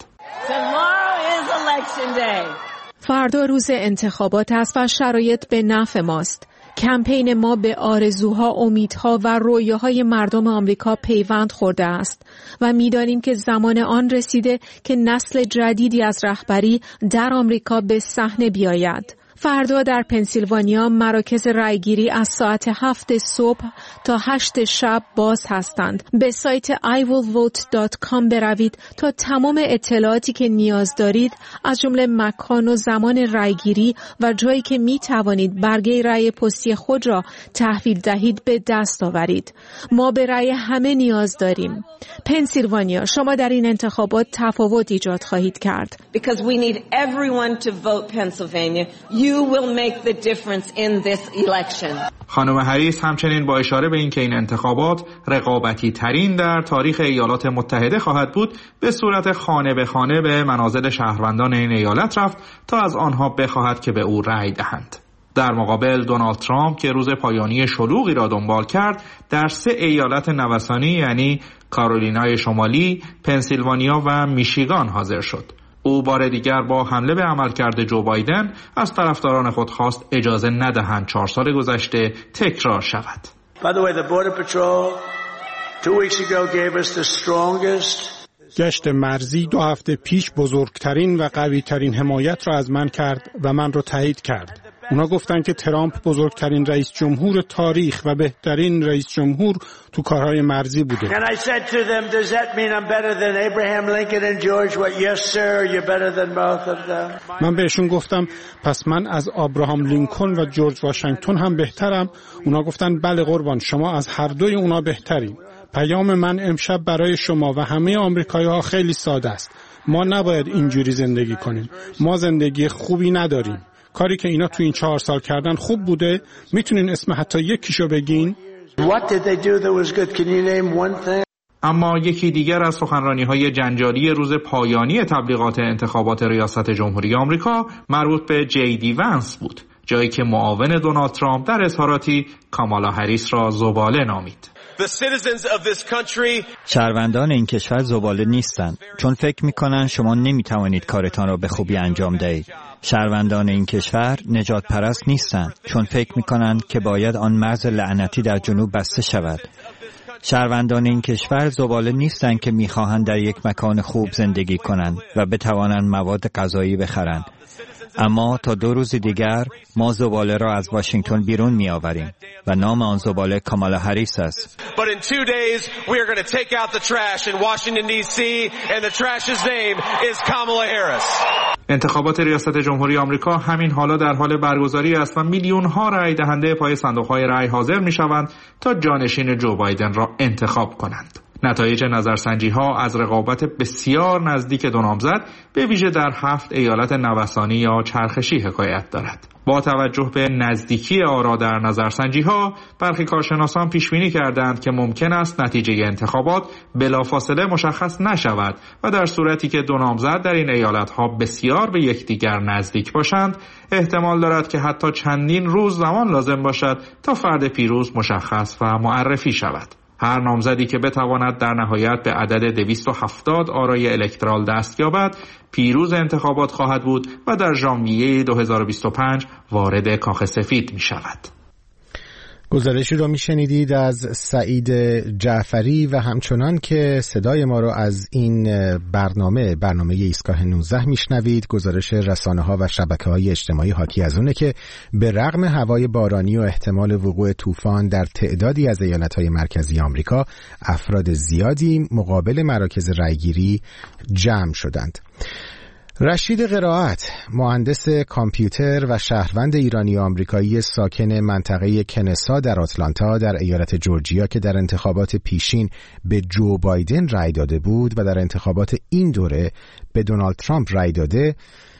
فردا روز انتخابات است و شرایط به نفع ماست. کمپین ما به آرزوها، امیدها و رویاهای مردم آمریکا پیوند خورده است و می‌دانیم که زمان آن رسیده که نسل جدیدی از رهبری در آمریکا به صحنه بیاید. فردا در پنسیلوانیا مراکز رایگیری از ساعت 7 صبح تا 8 شب باز هستند. به سایت iwillvote.com بروید تا تمام اطلاعاتی که نیاز دارید از جمله مکان و زمان رایگیری و جایی که می توانید برگه رای پستی خود را تحویل دهید به دست آورید. ما به رای همه نیاز داریم. پنسیلوانیا، شما در این انتخابات تفاوت ایجاد خواهید کرد. Because we need everyone to vote Pennsylvania. You will make the difference in this election. خانم هریس همچنین با اشاره به اینکه این انتخابات رقابتی ترین در تاریخ ایالات متحده خواهد بود، به صورت خانه به خانه به منازل شهروندان این ایالت رفت تا از آنها بخواهد که به او رأی دهند. در مقابل دونالد ترامپ که روز پایانی شلوغی را دنبال کرد، در 3 ایالت نوسانی یعنی کارولینای شمالی، پنسیلوانیا و میشیگان حاضر شد. او بار دیگر با حمله به عملکرد جو بایدن از طرفداران خود خواست اجازه ندهند 4 سال گذشته تکرار شود. گشت مرزی 2 هفته پیش بزرگترین و قویترین حمایت را از من کرد و من را تایید کرد. اونا گفتن که ترامپ بزرگترین رئیس جمهور تاریخ و بهترین رئیس جمهور تو کارهای مرزی بوده. من بهشون گفتم پس من از آبراهام لینکلن و جورج واشنگتن هم بهترم؟ اونا گفتن بله قربان، شما از هر دوی اونا بهترین. پیام من امشب برای شما و همه آمریکایی‌ها خیلی ساده است. ما نباید اینجوری زندگی کنیم. ما زندگی خوبی نداریم. کاری که اینا تو این 4 سال کردن خوب بوده؟ میتونین اسم حتی یکیشو بگین؟ اما یکی دیگر از سخنرانی‌های جنجالی روز پایانی تبلیغات انتخابات ریاست جمهوری آمریکا مربوط به جی دی ونس بود، جایی که معاون دونالد ترامپ در اظهاراتی کامالا هریس را زباله نامید. شهروندان این کشور زباله نیستند، چون فکر می‌کنند شما نمی‌توانید کارتان را به خوبی انجام دهید. شهروندان این کشور نجات پرست نیستند، چون فکر می‌کنند که باید آن مرز لعنتی در جنوب بسته شود. شهروندان این کشور زباله نیستند که می‌خواهند در یک مکان خوب زندگی کنند و بتوانند مواد غذایی بخرند. اما تا 2 روز دیگر ما زباله را از واشنگتن بیرون می آوریم و نام آن زباله کامالا هریس است. انتخابات ریاست جمهوری آمریکا همین حالا در حال برگزاری است و میلیون‌ها رای دهنده پای صندوق‌های رای حاضر می‌شوند تا جانشین جو بایدن را انتخاب کنند. نتایج نظرسنجی‌ها از رقابت بسیار نزدیک دو نامزد به ویژه در 7 ایالت نوسانی یا چرخشی حکایت دارد. با توجه به نزدیکی آرا در نظرسنجی‌ها، برخی کارشناسان پیش‌بینی کردند که ممکن است نتیجه انتخابات بلافاصله مشخص نشود و در صورتی که دو نامزد در این ایالت‌ها بسیار به یکدیگر نزدیک باشند، احتمال دارد که حتی چندین روز زمان لازم باشد تا فرد پیروز مشخص و معرفی شود. هر نامزدی که بتواند در نهایت به عدد 270 آرای الکترال دست یابد، پیروز انتخابات خواهد بود و در ژانویه 2025 وارد کاخ سفید می شود. گزارشی رو میشنیدید از سعید جعفری و همچنان که صدای ما رو از این برنامه ایستگاه 19 میشنوید. گزارش رسانه‌ها و شبکه‌های اجتماعی حاکی از اونه که به رغم هوای بارانی و احتمال وقوع طوفان در تعدادی از ایالت‌های مرکزی آمریکا، افراد زیادی مقابل مراکز رأیگیری جمع شدند. رشید قرائت، مهندس کامپیوتر و شهروند ایرانی آمریکایی ساکن منطقه کنسا در آتلانتا در ایالت جورجیا که در انتخابات پیشین به جو بایدن رأی داده بود و در انتخابات این دوره به دونالد ترامپ رأی داده،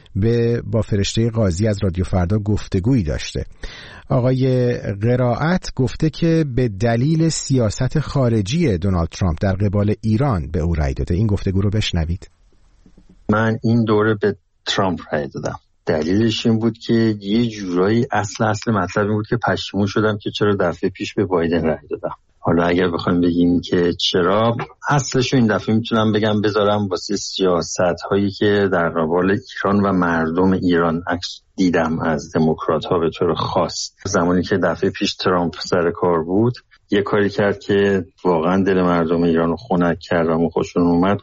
با فرشته قاضی از رادیو فردا گفتگویی داشته. آقای قرائت گفته که به دلیل سیاست خارجی دونالد ترامپ در قبال ایران به او رأی داده. این گفتگو رو بشنوید. من این دوره به ترامپ رأی دادم. دلیلش این بود که یه جورایی اصل مطلب این بود که پشیمون شدم که چرا دفعه پیش به بایدن رأی دادم. حالا اگر بخوایم بگیم که چرا، اصلشو این دفعه میتونم بگم بذارم واسه سیاست هایی که در قبال ایران و مردم ایران عکس دیدم از دموکرات ها به طور خاص. زمانی که دفعه پیش ترامپ سر کار بود، یه کاری کرد که واقعا دل مردم ایران رو خنک کرد و خوشون اومد.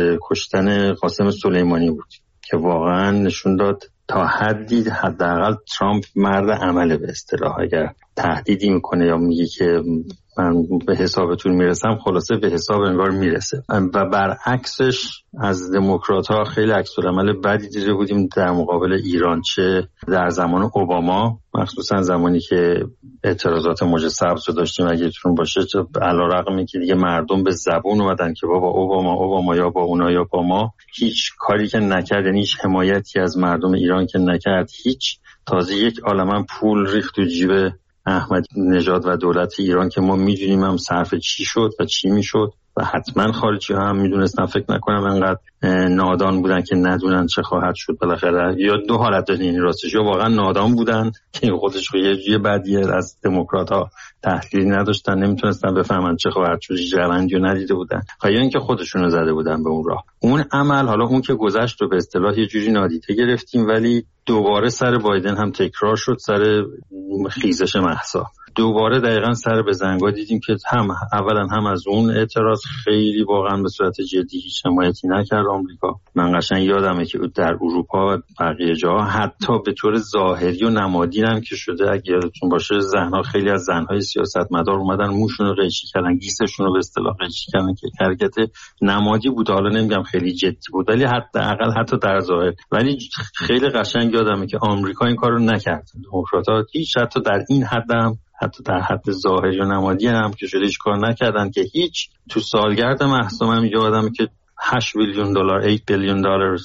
کشتن قاسم سلیمانی بود که واقعا نشون داد تا حدی حداقل ترامپ مرد عمله. به اصطلاح اگر تهدیدی میکنه یا میگه که من به حسابتون میرسم، خلاصه به حساب انگار میرسه. و برعکسش از دموکرات ها خیلی عکس العمل بدی دیده بودیم در مقابل ایران، چه در زمان اوباما، مخصوصا زمانی که اعتراضات موج سبز رو داشتیم اگه یادتون باشه، علیرغم که دیگه مردم به زبون اومدن که بابا اوباما یا با اونا یا با ما، هیچ کاری که نکرد، یعنی هیچ حمایتی از مردم ایران که نکرد، هیچ. تازه یک عالمه پول ریخت تو جیب احمدی نژاد و دولت ایران که ما میدونیم هم صرف چی شد و چی میشد و حتما خارجی ها هم میدونستن. فکر نکنم انقدر نادان بودن که ندونن چه خواهد شد بالاخره. یا دو حالت دارین، این راستش یا واقعا نادان بودن که خودش یه جوری بدیه از دموکرات ها تحلیلی نداشتن، نمیتونستن بفهمن چه خواهد شد، جوندی رو ندیده بودن، یا اینکه خودشون رو زده بودن به اون راه. اون عمل، حالا اون که گذشت رو به اصطلاح یه جوری نادیده گرفتیم، ولی دوباره سر بایدن هم تکرار شد، سر خیزش مهسا دوباره دقیقاً سر به زنگا دیدیم که اولا هم از اون اعتراض خیلی واقعا به صورت جدی هیچ حمایتی نکرد آمریکا. من قشنگ یادمه که در اروپا و بقیه جاها حتی به طور ظاهری و نمادین هم که شده، اگه یادتون باشه زنها، خیلی از زنهای سیاستمدار اومدن موشون رو قیچی کردن، گیسشون رو به اصطلاح قیچی کردن که حرکت نمادی بود. حالا نمیگم خیلی جدی بود، ولی حتی در ظاهر. ولی خیلی قشنگ یادمه که آمریکا این کارو نکرد. دموکرات‌ها هیچ، حتی در این حد هم، حتی در حد ظاهری و نمادی هم که شده، هیچ کار نکردن که هیچ. تو سالگرد مهسا من یادمه که $8 بیلیون، $8 بیلیون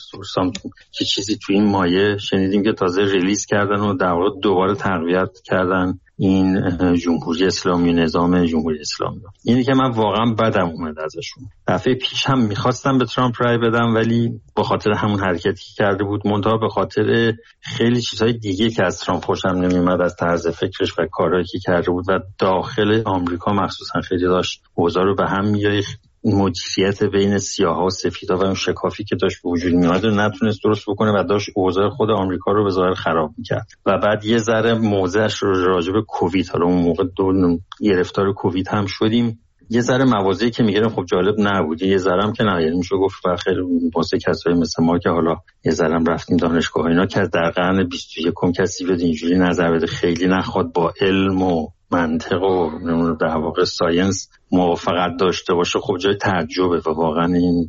که چیزی تو این مایه شنیدیم که تازه ریلیز کردن و در واقع دوباره تقویت کردن این جمهوری اسلامی، نظام جمهوری اسلامی. اینی که من واقعا بدم اومد ازشون. دفعه پیش هم میخواستم به ترامپ رای بدم، ولی به خاطر همون حرکتی که کرده بود، منتها به خاطر خیلی چیزهای دیگه که از ترامپ خوشم نمیومد، از طرز فکرش و کارهایی که کرده بود و داخل آمریکا مخصوصا خیلی داشت اوضاع رو به هم می‌ریخت. مدیریت بین سیاها و سفیدا و اون شکافی که داشت به وجود میاد رو نتونست درست بکنه و داشت اوضاع خود آمریکا رو به ظاهر خراب میکرد. و بعد یه ذره موضعش رو راجع به کووید، حالا اون موقع گرفتار کووید هم شدیم، یه ذره موازی که میگیرم خب جالب نبود، یه ذره هم که نه، یعنی میشه گفت بخیر واسه کسایی مثل ما که حالا یه ذره هم رفتیم دانشگاه اینا، که در قرن 21 کسی بیاد اینجوری نظر بده، خیلی نخواد با علم و منطق و در واقع ساینس موافقت داشته باشه، خب جای تعجبه. و واقعا این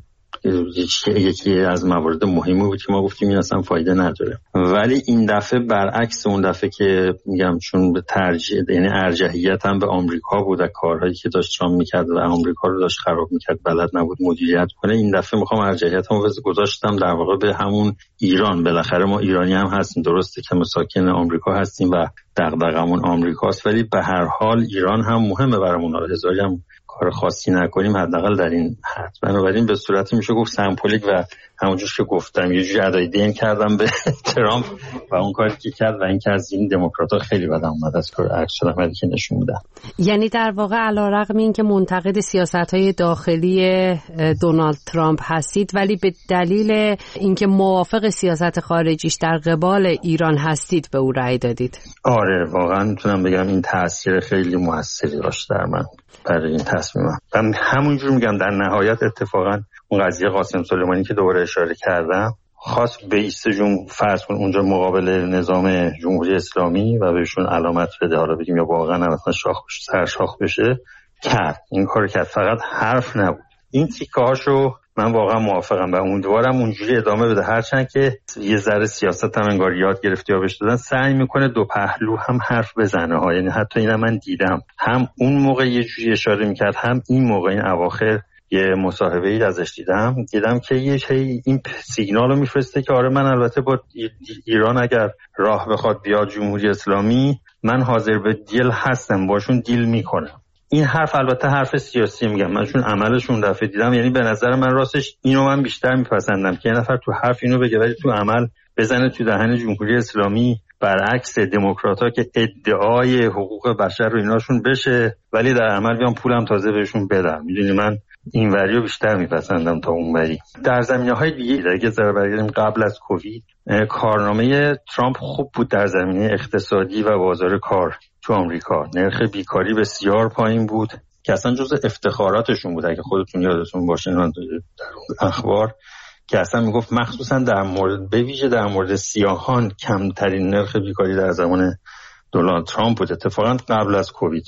یکی از موارد مهمی بود که ما گفتیم این اصلا فایده نداره. ولی این دفعه برعکس اون دفعه که میگم، چون به ترجیح، یعنی ارجحیت هم به آمریکا بود و کارهایی که داشت ترامپ میکرد و آمریکا رو داشت خراب میکرد، بلد نبود مدیریت کنه، این دفعه میخوام ارجحیتمو گذاشتم در واقع به همون ایران. بالاخره ما ایرانی هم هستیم، درسته که مساکن آمریکا هستیم و دغدغمون آمریکاست، ولی به هر حال ایران هم مهمه برامون. هزاری هم کار خاصی نکنیم حداقل در این حد. بنابراین به صورت میشه گفت سمبولیک و همونجور که گفتم یه جوری ادای دین کردم به ترامپ و اون کاری که کرد و اینکه از این دموکرات‌ها خیلی بدم اومد از کار عکس العملی که نشون میدن. یعنی در واقع علیرغم اینکه منتقد سیاست‌های داخلی دونالد ترامپ هستید ولی به دلیل اینکه موافق سیاست خارجیش در قبال ایران هستید به او رأی دادید. آره واقعا میتونم بگم این تاثیر خیلی موثری داشت در من برای این تصمیمم. من همونجور میگم در نهایت اتفاقا اون قضیه قاسم سلیمانی که دوباره اشاره کردم خواست به ایستجون فرض کن اونجا مقابل نظام جمهوری اسلامی و بهشون علامت بده، حالا بگیم یا واقعا مثلا سرشاخ بشه، کرد. این کار کرد، فقط حرف نبود. این تیکه هاشو من واقعا موافقم و امیدوارم اونجوری ادامه بده، هرچند که یه ذره سیاست هم انگار یاد گرفتی یا بهش دادن، سعی میکنه دو پهلو هم حرف بزنه ها. یعنی حتی اینا من دیدم هم اون موقع یه جوری اشاره میکرد، هم این موقع این اواخر یه مصاحبه‌ای ازش دیدم که یه این سیگنالو میفرسته که آره من البته با ایران اگر راه بخواد بیاد جمهوری اسلامی من حاضر به دیل هستم، باشون دیل میکنم. این حرف البته حرف سیاسی میگم، من چون عملشون دفعه دیدم، یعنی به نظر من راستش اینو من بیشتر میپسندم که یه نفر تو حرف اینو بگه ولی تو عمل بزنه تو دهن جمهوری اسلامی، برعکس دموکرات‌ها که ادعای حقوق بشر رو ایناشون بشه ولی در عمل بیان پولم تازه بهشون بدم. میدونی من این وریو بیشتر میپسندم تا اون وری. در زمینه‌های دیگه اگه ذره برگردیم قبل از کووید، کارنامه ترامپ خوب بود در زمینه اقتصادی و بازار کار تو آمریکا. نرخ بیکاری بسیار پایین بود که اصلا جزء افتخاراتشون بود. اگه خودتون یادتون باشه در اخبار که اصلا میگفت مخصوصا در مورد به ویژه در مورد سیاهان کمترین نرخ بیکاری در زمان دونالد ترامپ بود، اتفاقا قبل از کووید.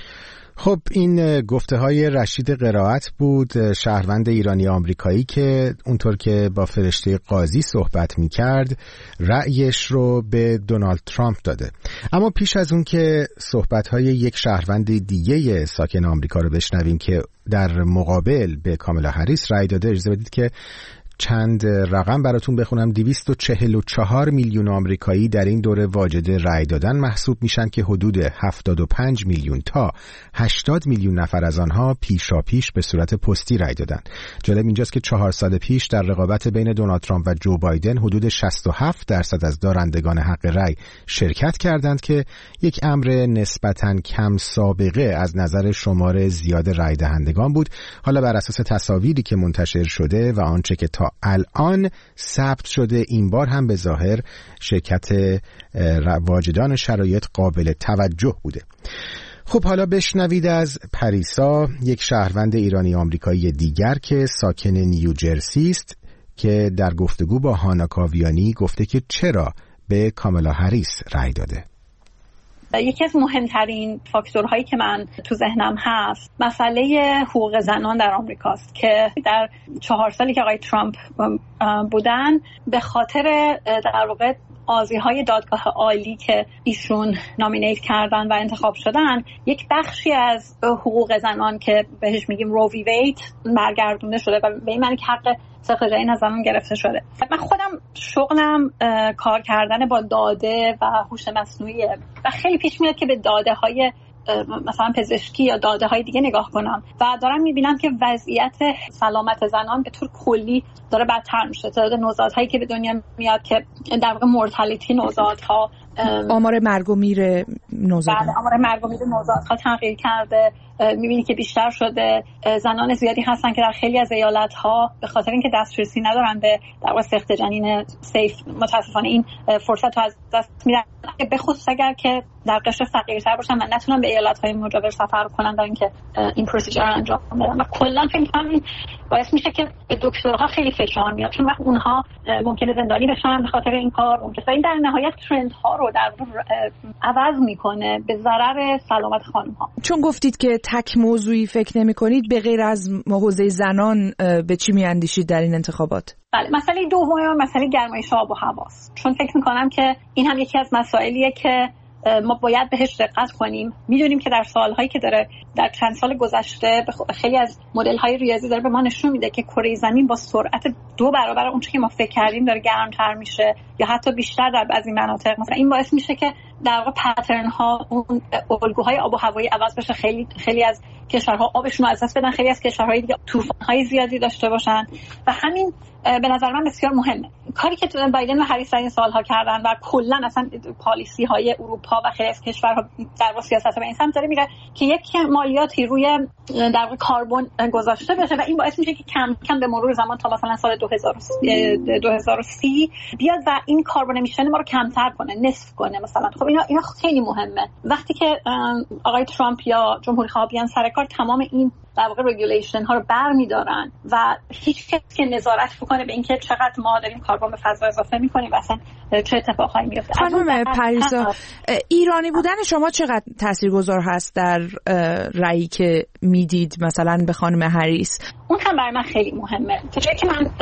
خب این گفته های رشید قرائت بود، شهروند ایرانی آمریکایی که اونطور که با فرشته قاضی صحبت می کرد رأیش رو به دونالد ترامپ داده. اما پیش از اون که صحبت های یک شهروند دیگه ساکن آمریکا رو بشنویم که در مقابل به کامالا هریس رأی داده، اجازه بدید که چند رقم براتون بخونم. 244 میلیون آمریکایی در این دوره واجد رأی دادن محسوب میشن که حدود 75 میلیون تا 80 میلیون نفر از آنها پیشاپیش به صورت پستی رأی دادن. جالب اینجاست که 4 سال پیش در رقابت بین دونالد ترامپ و جو بایدن حدود 67% از دارندگان حق رأی شرکت کردند که یک امر نسبتاً کم سابقه از نظر شمار زیاد رأی دهندگان بود. حالا بر اساس تصاویری که منتشر شده و آنچه که تا الان ثبت شده، این بار هم به ظاهر شرکت واجدان شرایط قابل توجه بوده. خب حالا بشنوید از پریسا، یک شهروند ایرانی آمریکایی دیگر که ساکن نیوجرسی است که در گفتگو با هانا کاویانی گفته که چرا به کامالا هریس رأی داده. یکی از مهمترین فاکتورهایی که من تو ذهنم هست مسئله حقوق زنان در آمریکاست که در 4 سالی که آقای ترامپ بودن به خاطر در واقع قاضی‌های دادگاه عالی که ایشون نامینیت کردن و انتخاب شدن، یک بخشی از حقوق زنان که بهش میگیم رو وی وید برگردونده شده و به این معنی که حق صفر جایی از زنان گرفته شده. من خودم شغلم کار کردن با داده و هوش مصنوعیه و خیلی پیش میاد که به داده‌های مثلا پزشکی یا داده های دیگه نگاه کنم و دارم میبینم که وضعیت سلامت زنان به طور کلی داره بدتر میشه. تعداد نوزادهایی که به دنیا میاد که در واقع مورتالیتی نوزادها، آمار مرگ و میر نوزادها، آمار مرگ و میر نوزادها تغییر کرده. میبینی که بیشتر شده. زنان زیادی هستن که در خیلی از ایالت‌ها به خاطر اینکه دسترسی ندارن به در واقع سخت جنین سیف، متاسفانه این فرصت رو از دست میدن، به خصوص اگر که در قشر فقیرتر باشن و نتونن به ایالت‌های مجاور سفر کنن برای اینکه این پروسیجر رو انجام بدن. و کلا فکر می‌کنم این باعث میشه که به دکترها خیلی فشار میاد، چون وقت اونها ممکنه زندانی بشن به خاطر این کار. ممکنه این در نهایت ترندها رو در عوض میکنه به ضرر سلامت خانم‌ها. چون گفتید که تک موضوعی فکر نمی‌کنید، به غیر از حوزه زنان به چی می‌اندیشید در این انتخابات؟ بله، مسئله دوم مسئله گرمایش آب و هواست، چون فکر می‌کنم که این هم یکی از مسائلیه که ما باید بهش دقت کنیم. میدونیم که در سالهایی که داره در چند سال گذشته خیلی از مدل‌های ریاضی داره به ما نشون میده که کره زمین با سرعت 2 برابر اون چیزی که ما فکر کردیم داره گرمتر میشه یا حتی بیشتر در بعضی مناطق. مثلا این باعث میشه که در واقع پترن ها، اون الگوهای آب و هوایی عوض بشه. خیلی از کشورها آبشون رو از دست بدن، خیلی از کشورهای دیگه طوفان‌های زیادی داشته باشن و همین به نظر من بسیار مهمه. کاری که بایدن و هریس در این سالها کردن و کلا اصلا پالیسی های اروپا و خیلی از کشورها در واقع سیاست به این سمت داره میره که یک مالیاتی روی در واقع کربن گذاشته بشه و این باعث میشه که کم کم به مرور زمان تا مثلا سال 2030 بیاد و این کربن امیشن ما رو کمتر کنه، نصف کنه مثلا. خب اینا خیلی مهمه. وقتی که آقای ترامپ یا جمهوری خواه بیان سر کار، تمام این در واقع رگولیشن ها رو برمی‌دارن و هیچ کسی که نظارت بکنه به اینکه چقدر ما داریم کربن به فضا اضافه می‌کنیم و اصلا چه اتفاقایی میفته. خانم پریسا، ایرانی بودن شما چقدر تاثیرگذار هست در رأیی که میدید مثلا به خانم هریس؟ اون هم برای من خیلی مهمه. چون که من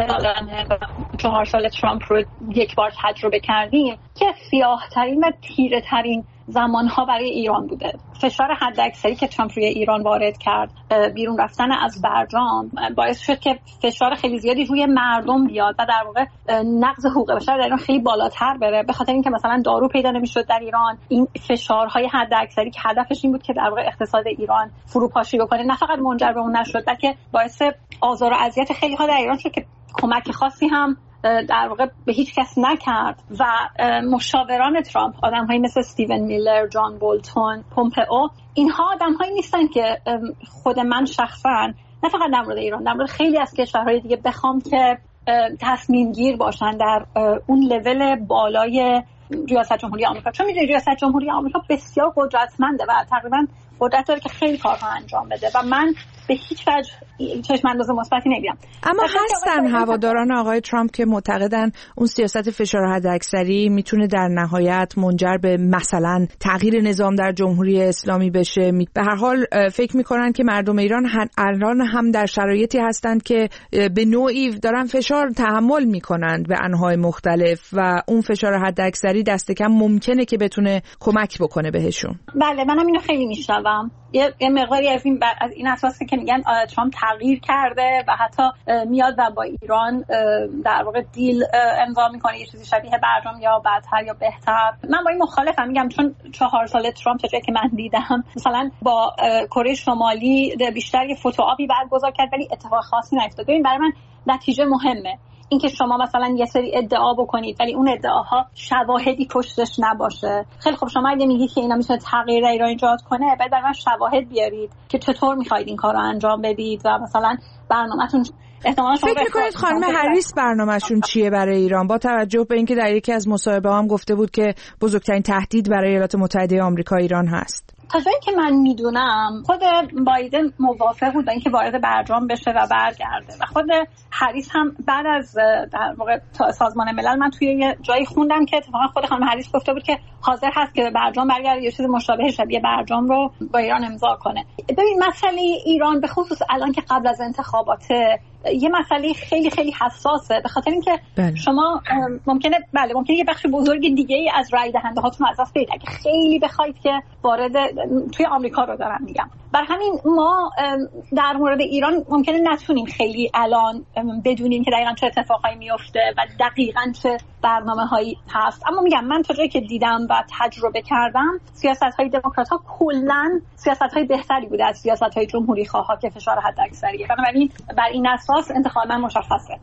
4 سال ترامپ رو یک بار تجربه کردیم که سیاه‌ترین و تیره‌ترین زمانها برای ایران بوده. فشار حداکثری که ترامپ روی ایران وارد کرد، بیرون رفتن از برجام، باعث شد که فشار خیلی زیادی روی مردم بیاد و در واقع نقض حقوق بشر در ایران خیلی بالاتر بره، به خاطر اینکه مثلا دارو پیدا نمیشد در ایران. این فشارهای حداکثری که هدفش این بود که در واقع اقتصاد ایران فروپاشی بکنه، نه فقط منجر به اون نشد، بلکه باعث آزار و اذیت خیلی ها در ایران شد که کمک خاصی هم در واقع به هیچ کس نکرد و مشاوران ترامپ، آدم‌هایی مثل استیون میلر، جان بولتون، پومپئو، اینها آدم‌هایی نیستن که خود من شخصا، نه فقط در مورد ایران، در مورد خیلی از کشورهای دیگه بخوام که تصمیم گیر باشن در اون لول بالای ریاست جمهوری آمریکا. چون می‌دونید ریاست جمهوری آمریکا بسیار قدرتمنده و تقریبا قدرت داره که خیلی کارها انجام بده و من به هیچ وجه چشم انداز مثبتی نمی‌بینم. اما هستن هواداران آقای ترامپ که معتقدن اون سیاست فشار حداکثری میتونه در نهایت منجر به مثلا تغییر نظام در جمهوری اسلامی بشه. به هر حال فکر میکنن که مردم ایران الان هم در شرایطی هستند که به نوعی دارن فشار تحمل میکنند به انواع مختلف و اون فشار حداکثری دست کم ممکنه که بتونه کمک بکنه بهشون. بله، منم اینو خیلی میشنوم. یه مقداری از این اساسی که میگن ترامپ تغییر کرده و حتی میاد و با ایران در واقع دیل امضا میکنه، یه چیزی شبیه برجام یا بدتر یا بهتر. من با این مخالفم. میگم چون 4 سال ترامپ تا جایی که من دیدم مثلا با کره شمالی بیشتر یه فتوآپی برگزار کرد ولی اتفاق خاصی نیفتاد. ببین برای من نتیجه مهمه. اینکه شما مثلا یه سری ادعا بکنید ولی اون ادعاها شواهدی پشتش نباشه. خیلی خب شما اگه میگید که اینا میتونه تغییر در ایران ایجاد کنه، بعد برای من شواهد بیارید که چطور میخواید این کارو انجام بدید و مثلا برنامه‌تون احتمالاً شما فکر می‌کنید خانم هریس برنامه‌شون چیه برای ایران، با توجه به اینکه در یکی از مصاحبه‌ها هم گفته بود که بزرگترین تهدید برای ایالات متحده آمریکا ایران هست؟ تا جایی که من میدونم خود بایدن موافق بود اینکه وارد برجام بشه و برگرده و خود هریس هم بعد از در واقع سازمان ملل، من توی یه جایی خوندم که اتفاقا خود خانم هریس گفته بود که حاضر هست که به برجام برگرده، یه چیز مشابه شبیه برجام رو با ایران امضا کنه. ببین مسئله ایران به خصوص الان که قبل از انتخابات یه مسئله خیلی خیلی حساسه، به خاطر اینکه شما ممکنه یه بخش بزرگ دیگه ای از رای دهنده هاتون از دست بدید اگه خیلی بخواید که وارد توی آمریکا رو دارم میگم. برای همین ما در مورد ایران ممکنه نتونیم خیلی الان بدونیم که دقیقاً چه اتفاقایی میفته و دقیقاً چه برنامه‌هایی هست. اما میگم من تا جایی که دیدم و تجربه کردم سیاست‌های دموکرات‌ها کلاً سیاست‌های بهتری بوده از سیاست‌های جمهوری خواها که فشار حداکثریه. بنابراین بر این اساس انتخاب من مشخصه.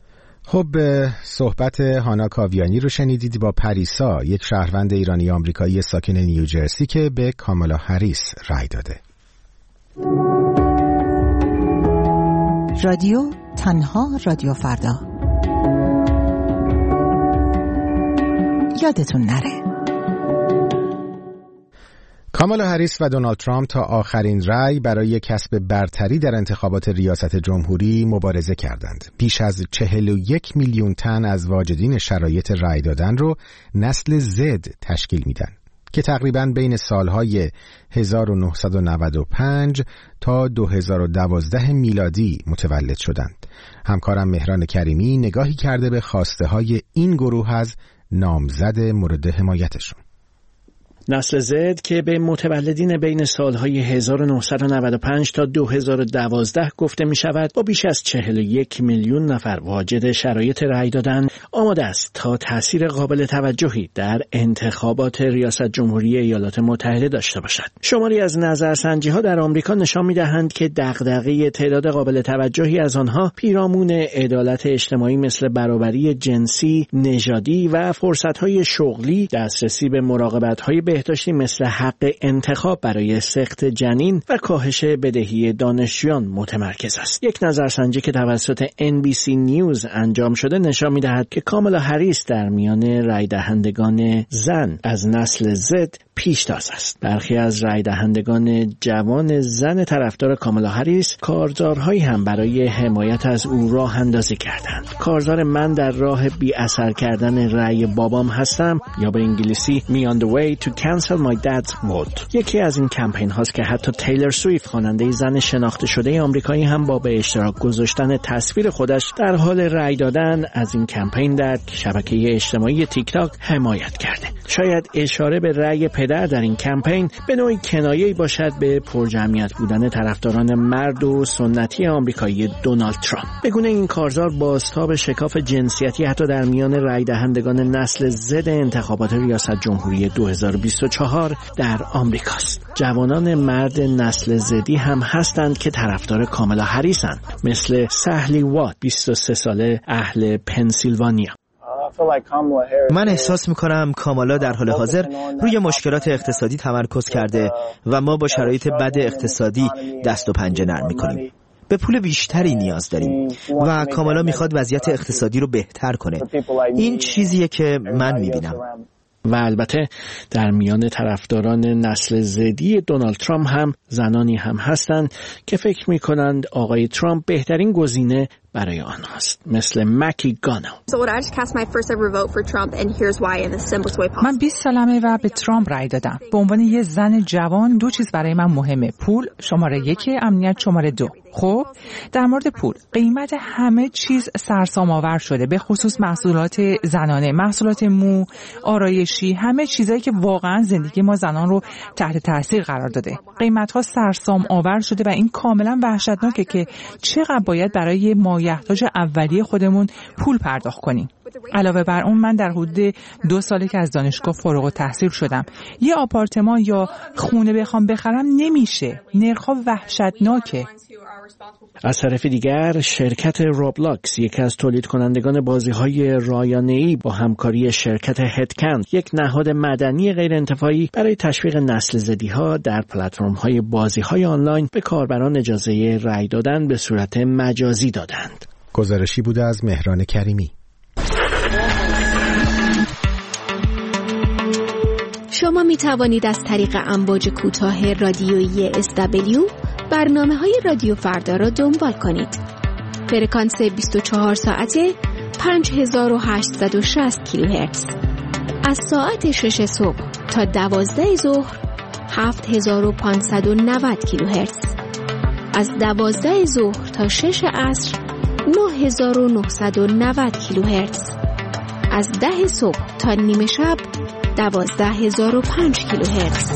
خب صحبت هانا کاویانی رو شنیدید با پریسا، یک شهروند ایرانی آمریکایی ساکن نیوجرسی که به کامالا هریس رای داده. رادیو تنها رادیو فردا، یادتون نره. کامالا هریس و دونالد ترامپ تا آخرین رأی برای کسب برتری در انتخابات ریاست جمهوری مبارزه کردند. بیش از 41 میلیون تن از واجدین شرایط رأی دادن رو نسل زد تشکیل میدن که تقریباً بین سالهای 1995 تا 2012 میلادی متولد شدند. همکارم مهران کریمی نگاهی کرده به خواسته های این گروه از نامزد مورد حمایتشون. نسل زد که به متولدین بین سالهای 1995 تا 2012 گفته می شود با بیش از 41 میلیون نفر واجد شرایط رأی دادن آماده است تا تأثیر قابل توجهی در انتخابات ریاست جمهوری ایالات متحده داشته باشد. شماری از نظرسنجی‌ها در آمریکا نشان می‌دهند که دغدغه تعداد قابل توجهی از آنها پیرامون عدالت اجتماعی مثل برابری جنسی، نژادی و فرصت‌های شغلی، دسترسی به مراقبت‌های بهداشتی مثل حق انتخاب برای سقط جنین و کاهش بدهی دانشجویان متمرکز است. یک نظرسنجی که توسط NBC نیوز انجام شده نشان می‌دهد که کامالا هریس در میان رای دهندگان زن از نسل زد پیشتاز است. برخی از رای دهندگان جوان زن طرفدار کامالا هریس کارزارهایی هم برای حمایت از او راه اندازی کردند. کارزار من در راه بی اثر کردن رأی بابام هستم یا به انگلیسی Me on the way to cancel my dad's vote. یکی از این کمپین هاست که حتی تیلر سویفت خواننده زن شناخته شده آمریکایی هم با به اشتراک گذاشتن تصویر خودش در حال رأی دادن از این کمپین در شبکه اجتماعی تیک تاک حمایت کرده. شاید اشاره به رأی پدر در این کمپین به نوعی کنایه‌ای باشد به پرجمعیت بودن طرفداران مرد و سنتی آمریکایی دونالد ترامپ. بگونه این کارزار بازتاب شکاف جنسیتی حتی در میان رای دهندگان نسل زد انتخابات ریاست جمهوری 2024 در آمریکاست. جوانان مرد نسل زدی هم هستند که طرفدار کامالا هریسند، مثل سهلی وات 23 ساله اهل پنسیلوانیا. من احساس میکنم کامالا در حال حاضر روی مشکلات اقتصادی تمرکز کرده و ما با شرایط بد اقتصادی دست و پنجه نرم میکنیم. به پول بیشتری نیاز داریم و کامالا میخواد وضعیت اقتصادی رو بهتر کنه. این چیزیه که من میبینم. و البته در میان طرفداران نسل زدی دونالد ترامپ هم زنانی هم هستند که فکر میکنند آقای ترامپ بهترین گزینه برای آنهاست، مثل مکی گانو. من 20 سالمه و به ترامپ رای دادم. به عنوان یه زن جوان 2 چیز برای من مهمه: پول شماره 1، امنیت شماره 2. خب در مورد پول، قیمت همه چیز سرسام آور شده، به خصوص محصولات زنانه، محصولات مو، آرایشی، همه چیزایی که واقعا زندگی ما زنان رو تحت تاثیر قرار داده. قیمت‌ها سرسام آور شده و این کاملا وحشتناکه که چقدر باید برای مایحتاج اولیه خودمون پول پرداخت کنیم. علاوه بر اون من در حدود 2 ساله که از دانشگاه فارغ التحصیل شدم. یه آپارتمان یا خونه بخوام بخرم نمیشه. نرخ‌ها وحشتناکه. از طرف دیگر شرکت روبلاکس، یکی از تولید کنندگان بازی‌های رایانه‌ای، با همکاری شرکت هدکند، یک نهاد مدنی غیر انتفاعی، برای تشویق نسل زدی‌ها در پلتفرم‌های بازی‌های آنلاین به کاربران اجازه رأی دادن به صورت مجازی دادند. گزارشی بوده از مهران کریمی. شما می توانید از طریق امواج کوتاه رادیویی SW برنامه‌های رادیو فردا را دنبال کنید. فرکانس 24 ساعته 5860 کیلوهرتز. از ساعت 6 صبح تا 12 ظهر 7590 کیلوهرتز. از 12 ظهر تا 6 عصر 9990 کیلوهرتز. از 10 صبح تا نیمه شب 12005 کیلوهرتز.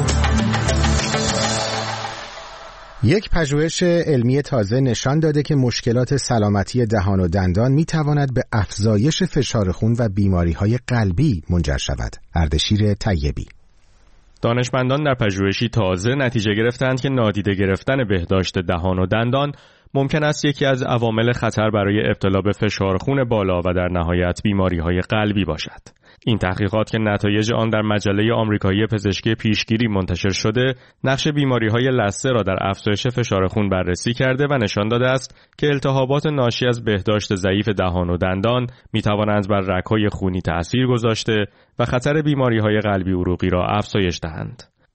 یک پژوهش علمی تازه نشان داده که مشکلات سلامتی دهان و دندان میتواند به افزایش فشار خون و بیماری‌های قلبی منجر شود. اردشیر طیبی. دانشمندان در پژوهشی تازه نتیجه گرفتند که نادیده گرفتن بهداشت دهان و دندان ممکن است یکی از عوامل خطر برای ابتلا به فشار خون بالا و در نهایت بیماری‌های قلبی باشد. این تحقیقات که نتایج آن در مجله آمریکایی پزشکی پیشگیری منتشر شده، نقش بیماری‌های لثه را در افزایش فشار خون بررسی کرده و نشان داده است که التهابات ناشی از بهداشت ضعیف دهان و دندان می‌توانند بر رگ‌های خونی تأثیر گذاشته و خطر بیماری‌های قلبی عروقی را افزایش دهند.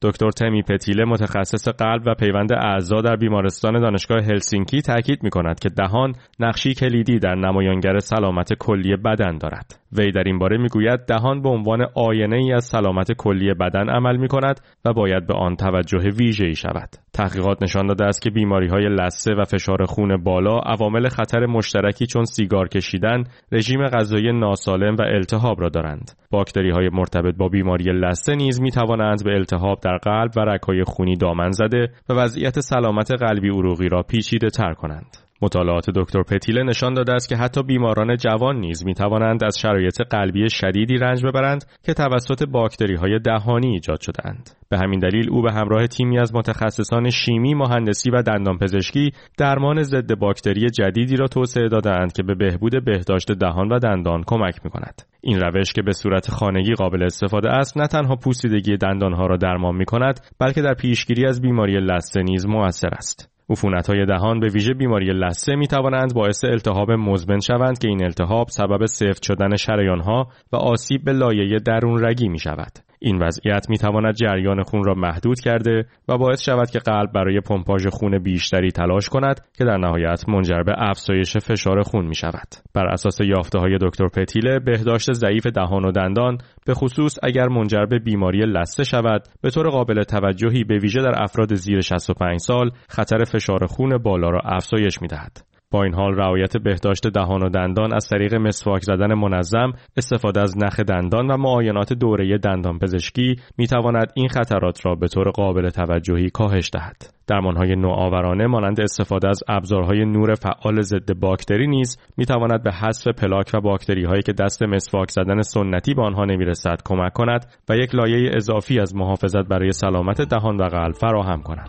دکتر تمی پتیله متخصص قلب و پیوند اعضا در بیمارستان دانشگاه هلسینکی تاکید می‌کند که دهان نقشی کلیدی در نمایانگر سلامت کلی بدن دارد. وی در این باره میگوید دهان به عنوان آینه‌ای از سلامت کلی بدن عمل می‌کند و باید به آن توجه ویژه‌ای شود. تحقیقات نشان داده است که بیماری‌های لثه و فشار خون بالا عوامل خطر مشترکی چون سیگار کشیدن، رژیم غذایی ناسالم و التهاب را دارند. باکتری‌های مرتبط با بیماری لثه نیز می‌توانند به التهاب در قلب و رگ‌های خونی دامن زده و وضعیت سلامت قلبی عروقی را پیچیده‌تر کنند. مطالعات دکتر پتیله نشان داده است که حتی بیماران جوان نیز می‌توانند از شرایط قلبی شدیدی رنج ببرند که توسط باکتری‌های دهانی ایجاد شده‌اند. به همین دلیل او به همراه تیمی از متخصصان شیمی، مهندسی و دندانپزشکی درمان ضد باکتری جدیدی را توسعه داده‌اند که به بهبود بهداشت دهان و دندان کمک می‌کند. این روش که به صورت خانگی قابل استفاده است، نه تنها پوسیدگی دندان‌ها را درمان می‌کند، بلکه در پیشگیری از بیماری لثه نیز مؤثر است. عفونت‌های دهان به ویژه بیماری لثه می‌توانند باعث التهاب مزمن شوند که این التهاب سبب سفت شدن شریان‌ها و آسیب به لایه درون رگی می‌شود. این وضعیت می‌تواند جریان خون را محدود کرده و باعث شود که قلب برای پمپاژ خون بیشتری تلاش کند که در نهایت منجر به افزایش فشار خون می‌شود. بر اساس یافته‌های دکتر پتیله، بهداشت ضعیف دهان و دندان به خصوص اگر منجر به بیماری لثه شود، به طور قابل توجهی به ویژه در افراد زیر 65 سال خطر فشار خون بالا را افزایش می‌دهد. با این حال رعایت بهداشت دهان و دندان از طریق مسواک زدن منظم، استفاده از نخ دندان و معاینات دوره‌ای دندانپزشکی می‌تواند این خطرات را به طور قابل توجهی کاهش دهد. درمان‌های نوآورانه مانند استفاده از ابزارهای نور فعال ضد باکتری نیز می‌تواند به حذف پلاک و باکتری‌هایی که دست مسواک زدن سنتی به آنها نمی‌رسد کمک کند و یک لایه اضافی از محافظت برای سلامت دهان و قلب فراهم کند.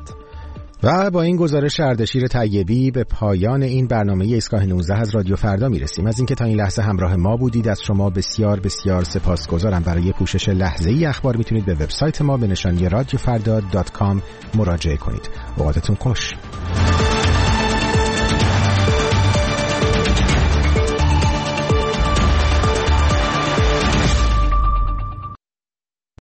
و با این گزارش اردشیر طیبی به پایان این برنامه ایستگاه 19 از رادیو فردا میرسیم. از اینکه تا این لحظه همراه ما بودید از شما بسیار بسیار سپاسگزارم. برای پوشش لحظه‌ای اخبار میتونید به وبسایت ما به نشانی radiofarda.com مراجعه کنید. اوقاتتون خوش.